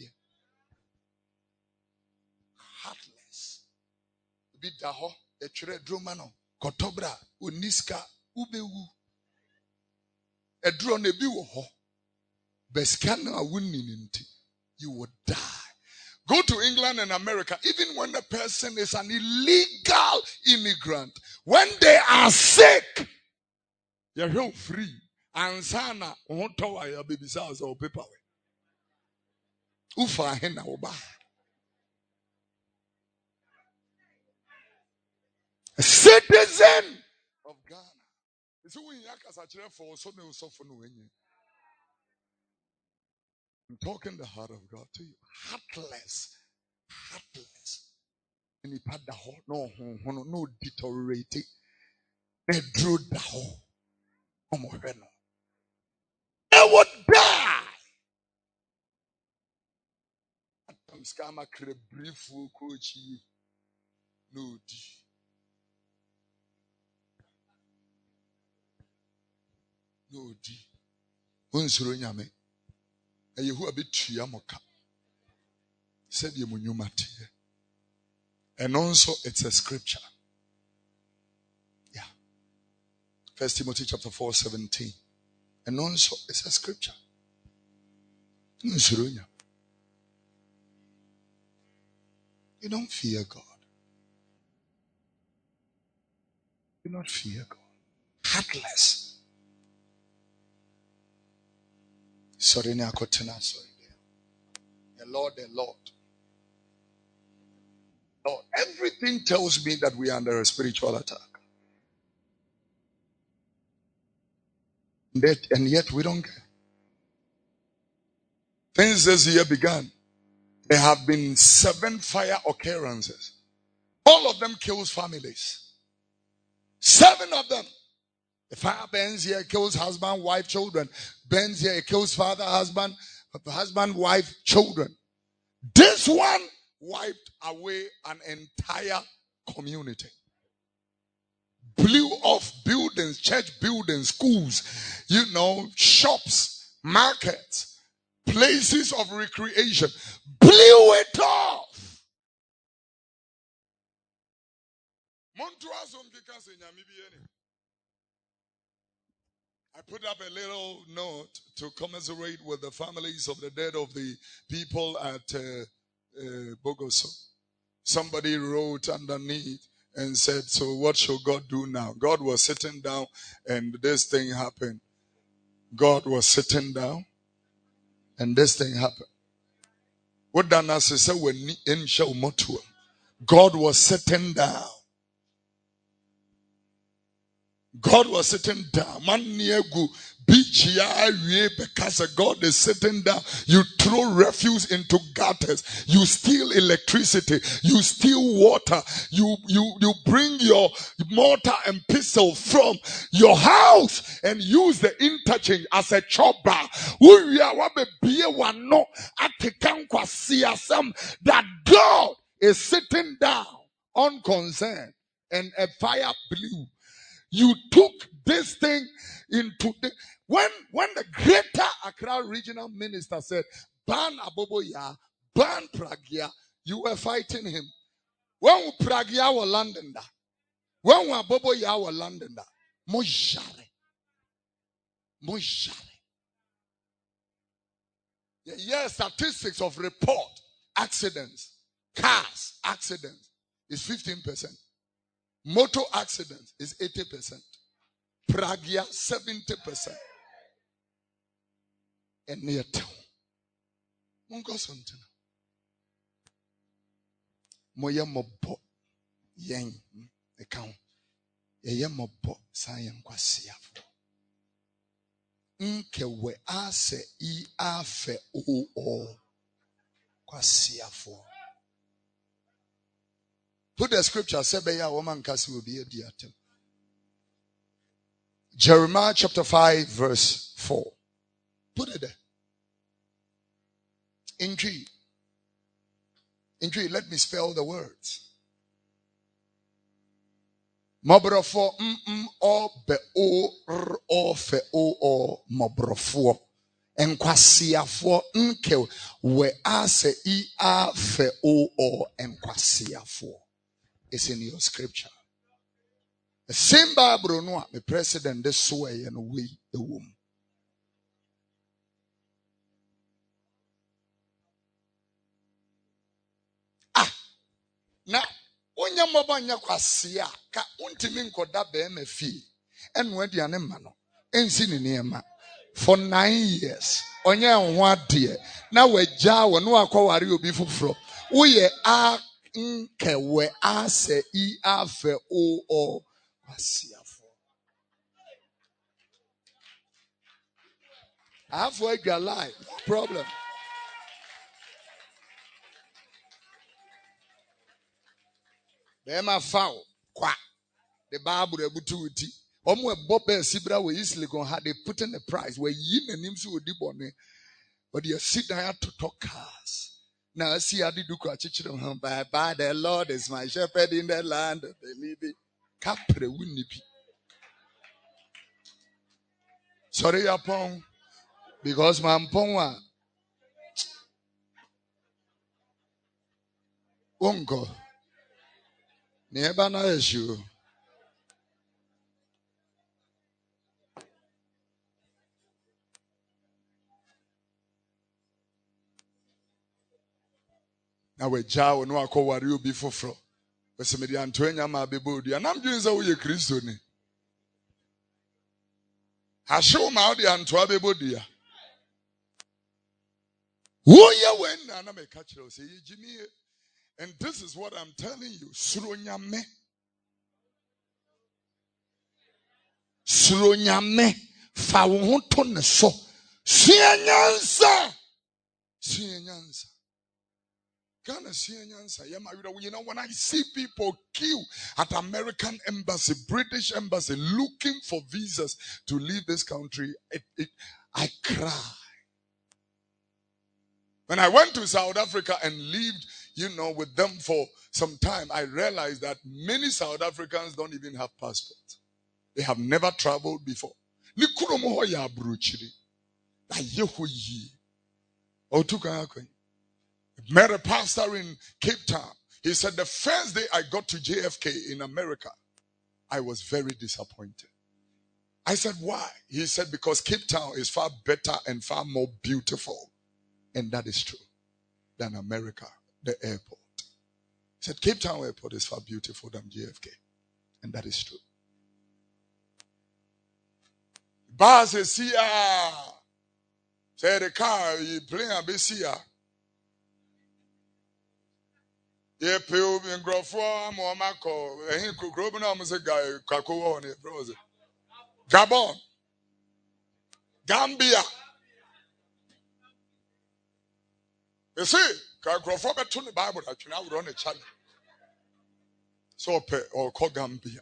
Heartless. Be daho, a chere dromano, kotobra, uniska, ubewu. A drone a biwo. Beskana winning, you would die. Go to England and America, even when the person is an illegal immigrant, when they are sick, you're free. And sana, won't tower your baby's house or paper. Ufa hena oba. A citizen of Ghana. It's when you for so no suffer no. I'm talking the heart of God to you. Heartless. Heartless. And he had the whole no no no deteriorating. They drew the whole. They would die. I'm scammer create brief coach. No D. No D. Unsuru nyame. And you who a bit triamoka. Said you munyumati. And also it's a scripture. Yeah. First Timothy chapter four, seventeen. And also it's a scripture. Unsuru nyame. You don't fear God. You do not fear God. Heartless. Sorry, Nakotena, sorry. The Lord, the Lord. Lord, everything tells me that we are under a spiritual attack. And yet, and yet we don't care. Since this year began, there have been seven fire occurrences. All of them kills families. Seven of them. The fire burns here, kills husband, wife, children. Burns here, it kills father, husband, husband, wife, children. This one wiped away an entire community. Blew off buildings, church buildings, schools, you know, shops, markets, places of recreation. Blew it off. I put up a little note to commiserate with the families of the dead of the people at uh, uh, Bogoso. Somebody wrote underneath and said, so what should God do now? God was sitting down and this thing happened. God was sitting down and this thing happened. What Dana said when in God was sitting down. God was sitting down. Man niegu beach because God is sitting down. You throw refuse into gutters. You steal electricity. You steal water. You you you bring your mortar and pestle from your house and use the interchange as a chopper. That God is sitting down unconcerned and a fire blew. You took this thing into the, when when the Greater Accra Regional Minister said, ban Aboboya, ban Pragia, you were fighting him. When Pragia was London, when Aboboya was London, Mojare, Mojare. Yeah, statistics of report accidents, cars accidents is fifteen percent. Motor accidents is eighty percent. Pragia, seventy percent. And near town. Mungo something. Moya mobo yang account. Eya mobo sayan kwasiafo. Nke we ase I afe o o kwasiafo. Put the scripture sebeya woman kasi will be a diatem. Jeremiah chapter five verse four. Put it there. Indeed. Indeed, let me spell the words. Mobrofo mm mm o be o r o fe o o mobrofo. Enkwasiafo nke we ase I a fe o o enkwasiafo. It's in your scripture. The same Bible no the president this way and we a womb. Ah now onya mobanya kwasia ka untimi nkoda be ma fi enu aduane ma no ensi ne niema for nine years onya ho ade na wagya wo no akwaware obi fufuro wo ye a nkewe ase I afe o o kwasiafo. I have worked your life. No problem. Bema foul. Kwa. The Bible the bututi. Omo e bobe sibra we Silicon had they put in the price where yin and him so di bone. But you sit down to talk cars. Now see I did do him bye bye. The Lord is my shepherd in the land of the living. Capre winipi. Sorry upon because my mpongwa ungo. Never know issue. Now we jaw no akowari obi foforo. Wese me di antoanya ma bebodi. Anam dwen se wo ye Kristo ni. Ha show ma wo di antoa bebodi ya. Wo ye wen na na me ka kire say ye gimi. And this is what I'm telling you. Suronyame. Suronyame fa wo ho to ne so. Sienyansa. Sienyansa. Ghana Sienyansa. You know, when I see people queue at American embassy, British embassy, looking for visas to leave this country, it, it, I cry. When I went to South Africa and lived, you know, with them for some time, I realized that many South Africans don't even have passports. They have never traveled before. Nikuromo ya bruchiri. Na yeho yi. Otuka akwe. Met a pastor in Cape Town. He said the first day I got to J F K in America, I was very disappointed. I said, why? He said, because Cape Town is far better and far more beautiful. And that is true. Than America, the airport. He said, Cape Town airport is far beautiful than J F K. And that is true. Bas says, see, ah, say the car, you play a bit, see, ah. Ye peo in Grofo, Momako, and he could grow up as a guy, Kako on it, brother. Gabon, Gambia. You see, Grofo bet to the Bible that you now run a channel. So, or call Gambia.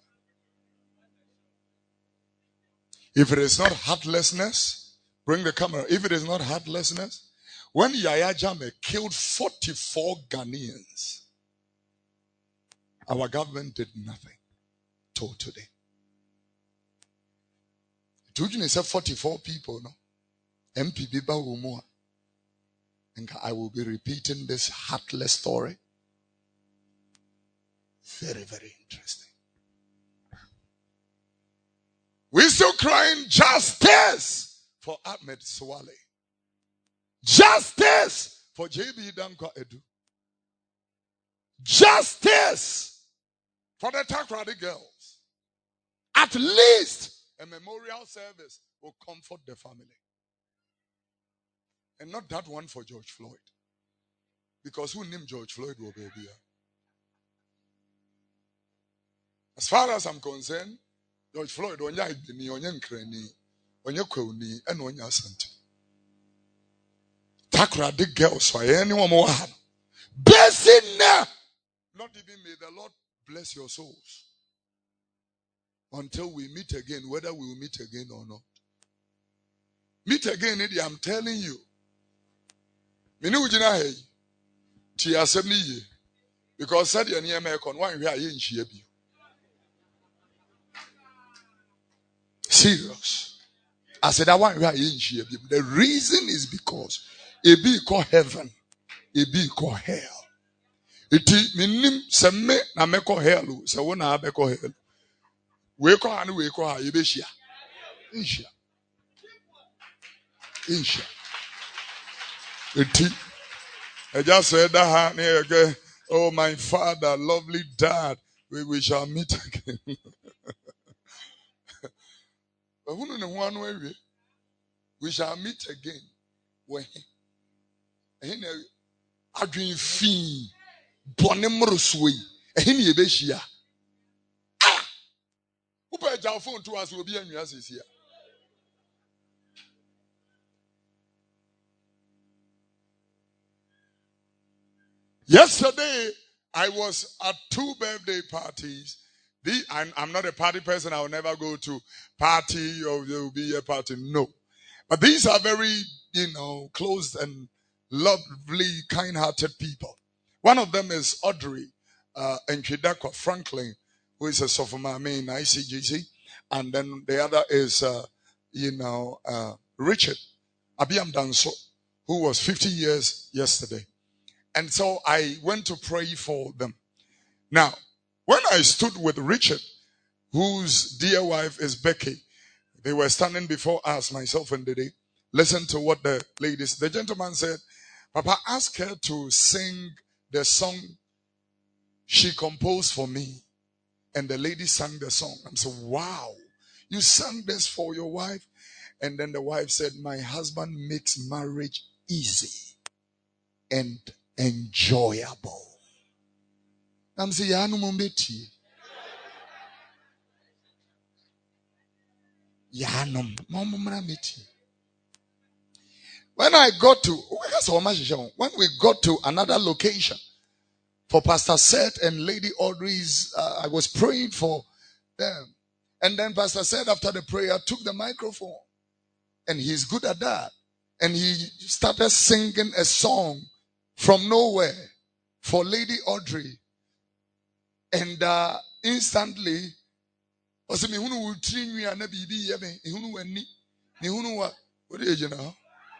If it is not heartlessness, bring the camera. If it is not heartlessness, when Yahya Jammeh killed forty-four Ghanaians, our government did nothing till today. Tujuni said forty-four people, no? M P Biba Umua. And I will be repeating this heartless story. Very, very interesting. We're still crying justice for Ahmed Swale. Justice for J B Dankwa Edu. Justice for the Takrady girls. At least a memorial service will comfort the family. And not that one for George Floyd. Because who named George Floyd will be here? As far as I'm concerned, George Floyd, onya idini, onya nkreni, onya kweni, and onya asante. Takrady girls, so anyone more. Blessing now. Not even may the Lord bless your souls. Until we meet again, whether we will meet again or not. Meet again, I'm telling you. Mini ujina hey. Ti asem ni ye. Because said your near American one we are in Shiebi. serious. I said, I want you here. The reason is because it be called heaven, it be called hell. It is minim se me na me call hell, se wo na be call hell. We call and we call her, you be shia. Insha. Insha. It is. I just said that again. Oh, my father, lovely dad, we, we shall meet again. But who know one way we shall meet again when he I dream fee bonemroswe and he be shia. Ah, who pay your phone to us will be in your here. Yesterday, I was at two birthday parties. The, I'm, I'm not a party person. I'll never go to party or there will be a party. No. But these are very, you know, close and lovely, kind-hearted people. One of them is Audrey uh, Nchidakwa Franklin, who is a sophomore in I C G C. And then the other is, uh, you know, uh, Richard Abiam Danso, who was fifty years yesterday. And so I went to pray for them. Now, when I stood with Richard, whose dear wife is Becky, they were standing before us, myself and Dede. Listen to what the ladies, the gentleman said, Papa, ask her to sing the song she composed for me. And the lady sang the song. I'm so, wow, you sang this for your wife? And then the wife said, my husband makes marriage easy and enjoyable. I'm saying, ya no mumbeti. Ya no mumbeti. When I got to, when we got to another location for Pastor Seth and Lady Audrey's, uh, I was praying for them. And then Pastor Seth, after the prayer, took the microphone. And he's good at that. And he started singing a song from nowhere for Lady Audrey. And uh, instantly, what do you know?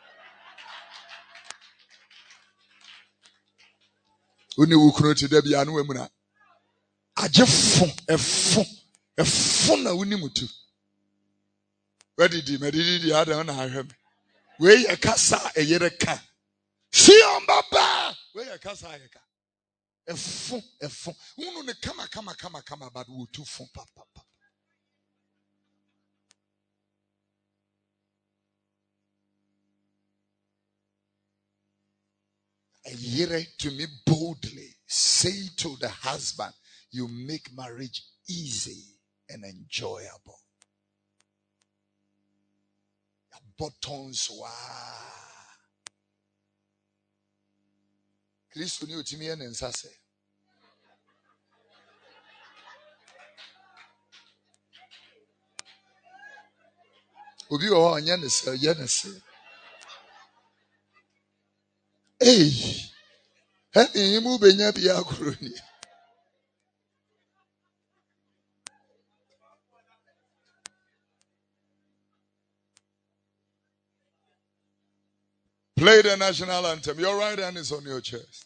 Uni wukuno there be anu emuna. Aje fun, e fun, e fun na uni mutu. Where did he? Where did he? I don't know. Where ye kasa e yere ka. Si on baba. Where ye kasa ye ka. E fun, e fun. Unu ne kama kama kama kama but we too fun papa papa. A yere to me boldly. Say to the husband, you make marriage easy and enjoyable. Your buttons wow. Christ knew to me and Sase. Obi o anya ne se ye ne se. Hey. He mu benya bia akroni. Play the national anthem. Your right hand is on your chest.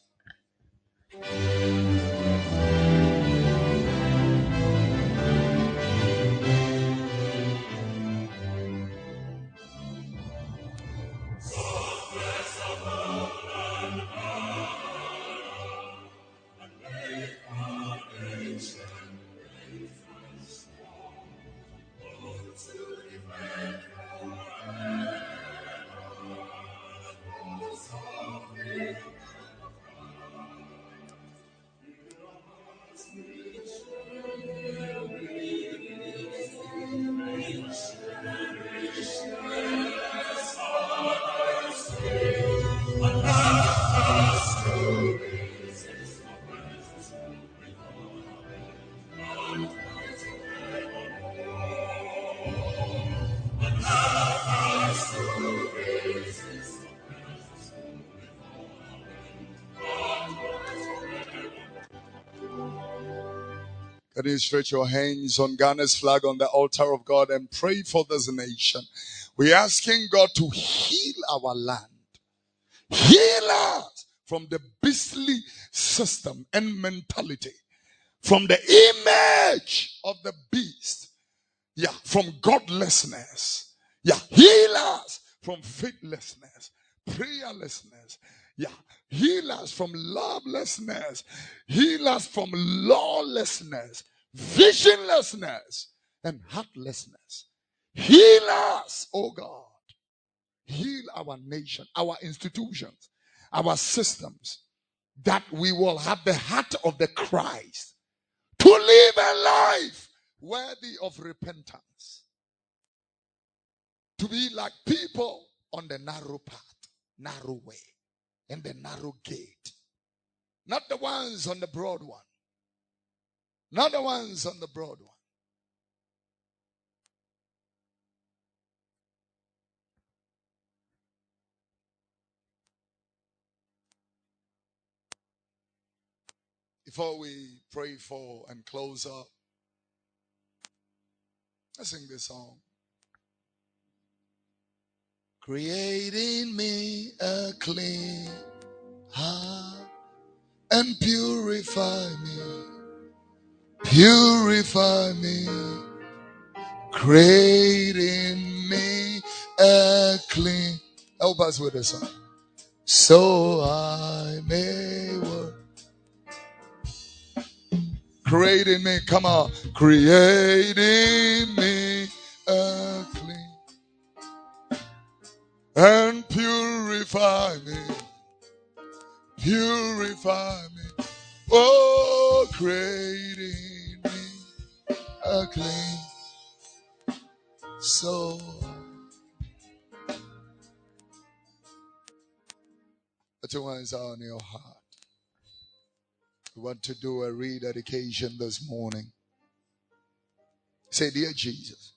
Can you stretch your hands on Ghana's flag on the altar of God and pray for this nation? We're asking God to heal our land. Heal us from the beastly system and mentality. From the image of the beast. Yeah, from godlessness. Yeah, heal us from faithlessness, prayerlessness. Yeah, heal us from lovelessness. Heal us from lawlessness, visionlessness, and heartlessness. Heal us, oh God. Heal our nation, our institutions, our systems, that we will have the heart of the Christ to live a life worthy of repentance. To be like people on the narrow path, narrow way, and the narrow gate. Not the ones on the broad one. Not the ones on the broad one. Before we pray for and close up, let's sing this song. Create in me a clean heart and purify me. Purify me. Create in me a clean. Help us with this song. So I may work. Create in me, come on. Create in me a clean and purify me. Purify me. Oh, create in me a clean soul. Put your hands on your heart. We want to do a rededication this morning. Say, dear Jesus,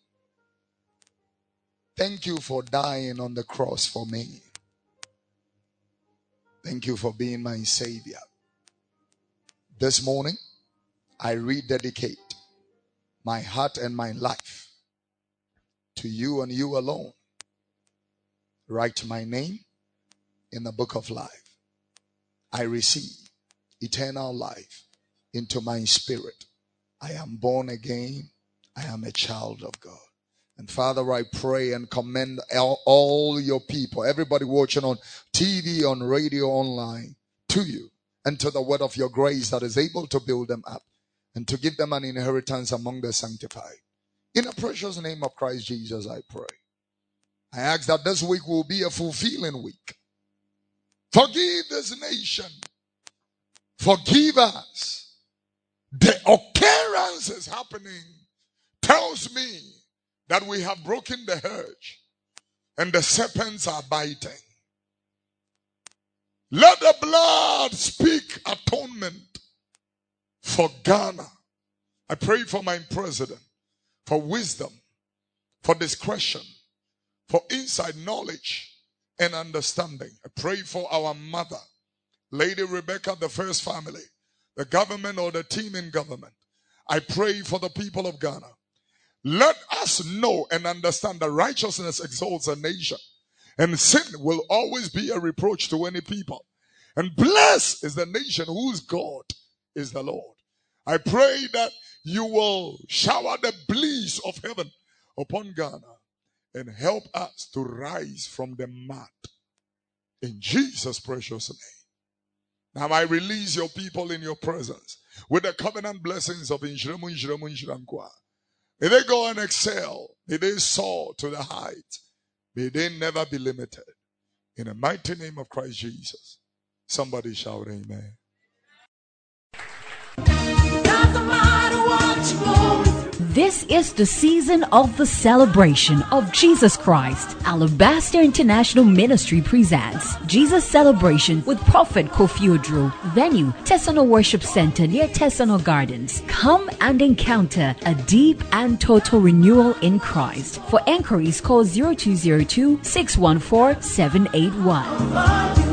thank you for dying on the cross for me. Thank you for being my Savior. This morning, I rededicate my heart and my life to you and you alone. Write my name in the book of life. I receive eternal life into my spirit. I am born again. I am a child of God. And Father, I pray and commend all, all your people, everybody watching on T V, on radio, online, to you and to the word of your grace that is able to build them up and to give them an inheritance among the sanctified. In the precious name of Christ Jesus, I pray. I ask that this week will be a fulfilling week. Forgive this nation. Forgive us. The occurrence is happening tells me that we have broken the hedge and the serpents are biting. Let the blood speak atonement for Ghana. I pray for my president, for wisdom, for discretion, for inside knowledge and understanding. I pray for our mother, Lady Rebecca, the first family, the government or the team in government. I pray for the people of Ghana. Let us know and understand that righteousness exalts a nation and sin will always be a reproach to any people. And blessed is the nation whose God is the Lord. I pray that you will shower the bliss of heaven upon Ghana and help us to rise from the mud. In Jesus' precious name. Now I release your people in your presence with the covenant blessings of Inshiramu Inshiramu Inshirankwa. May they go and excel. May they soar to the height. May they never be limited. In the mighty name of Christ Jesus. Somebody shout amen. Doesn't matter what you're going through. This is the season of the celebration of Jesus Christ. Alabaster International Ministry presents Jesus Celebration with Prophet Kofi Odro. Venue, Tesano Worship Center near Tesano Gardens. Come and encounter a deep and total renewal in Christ. For enquiries, call zero two zero two, six one four, seven eight one.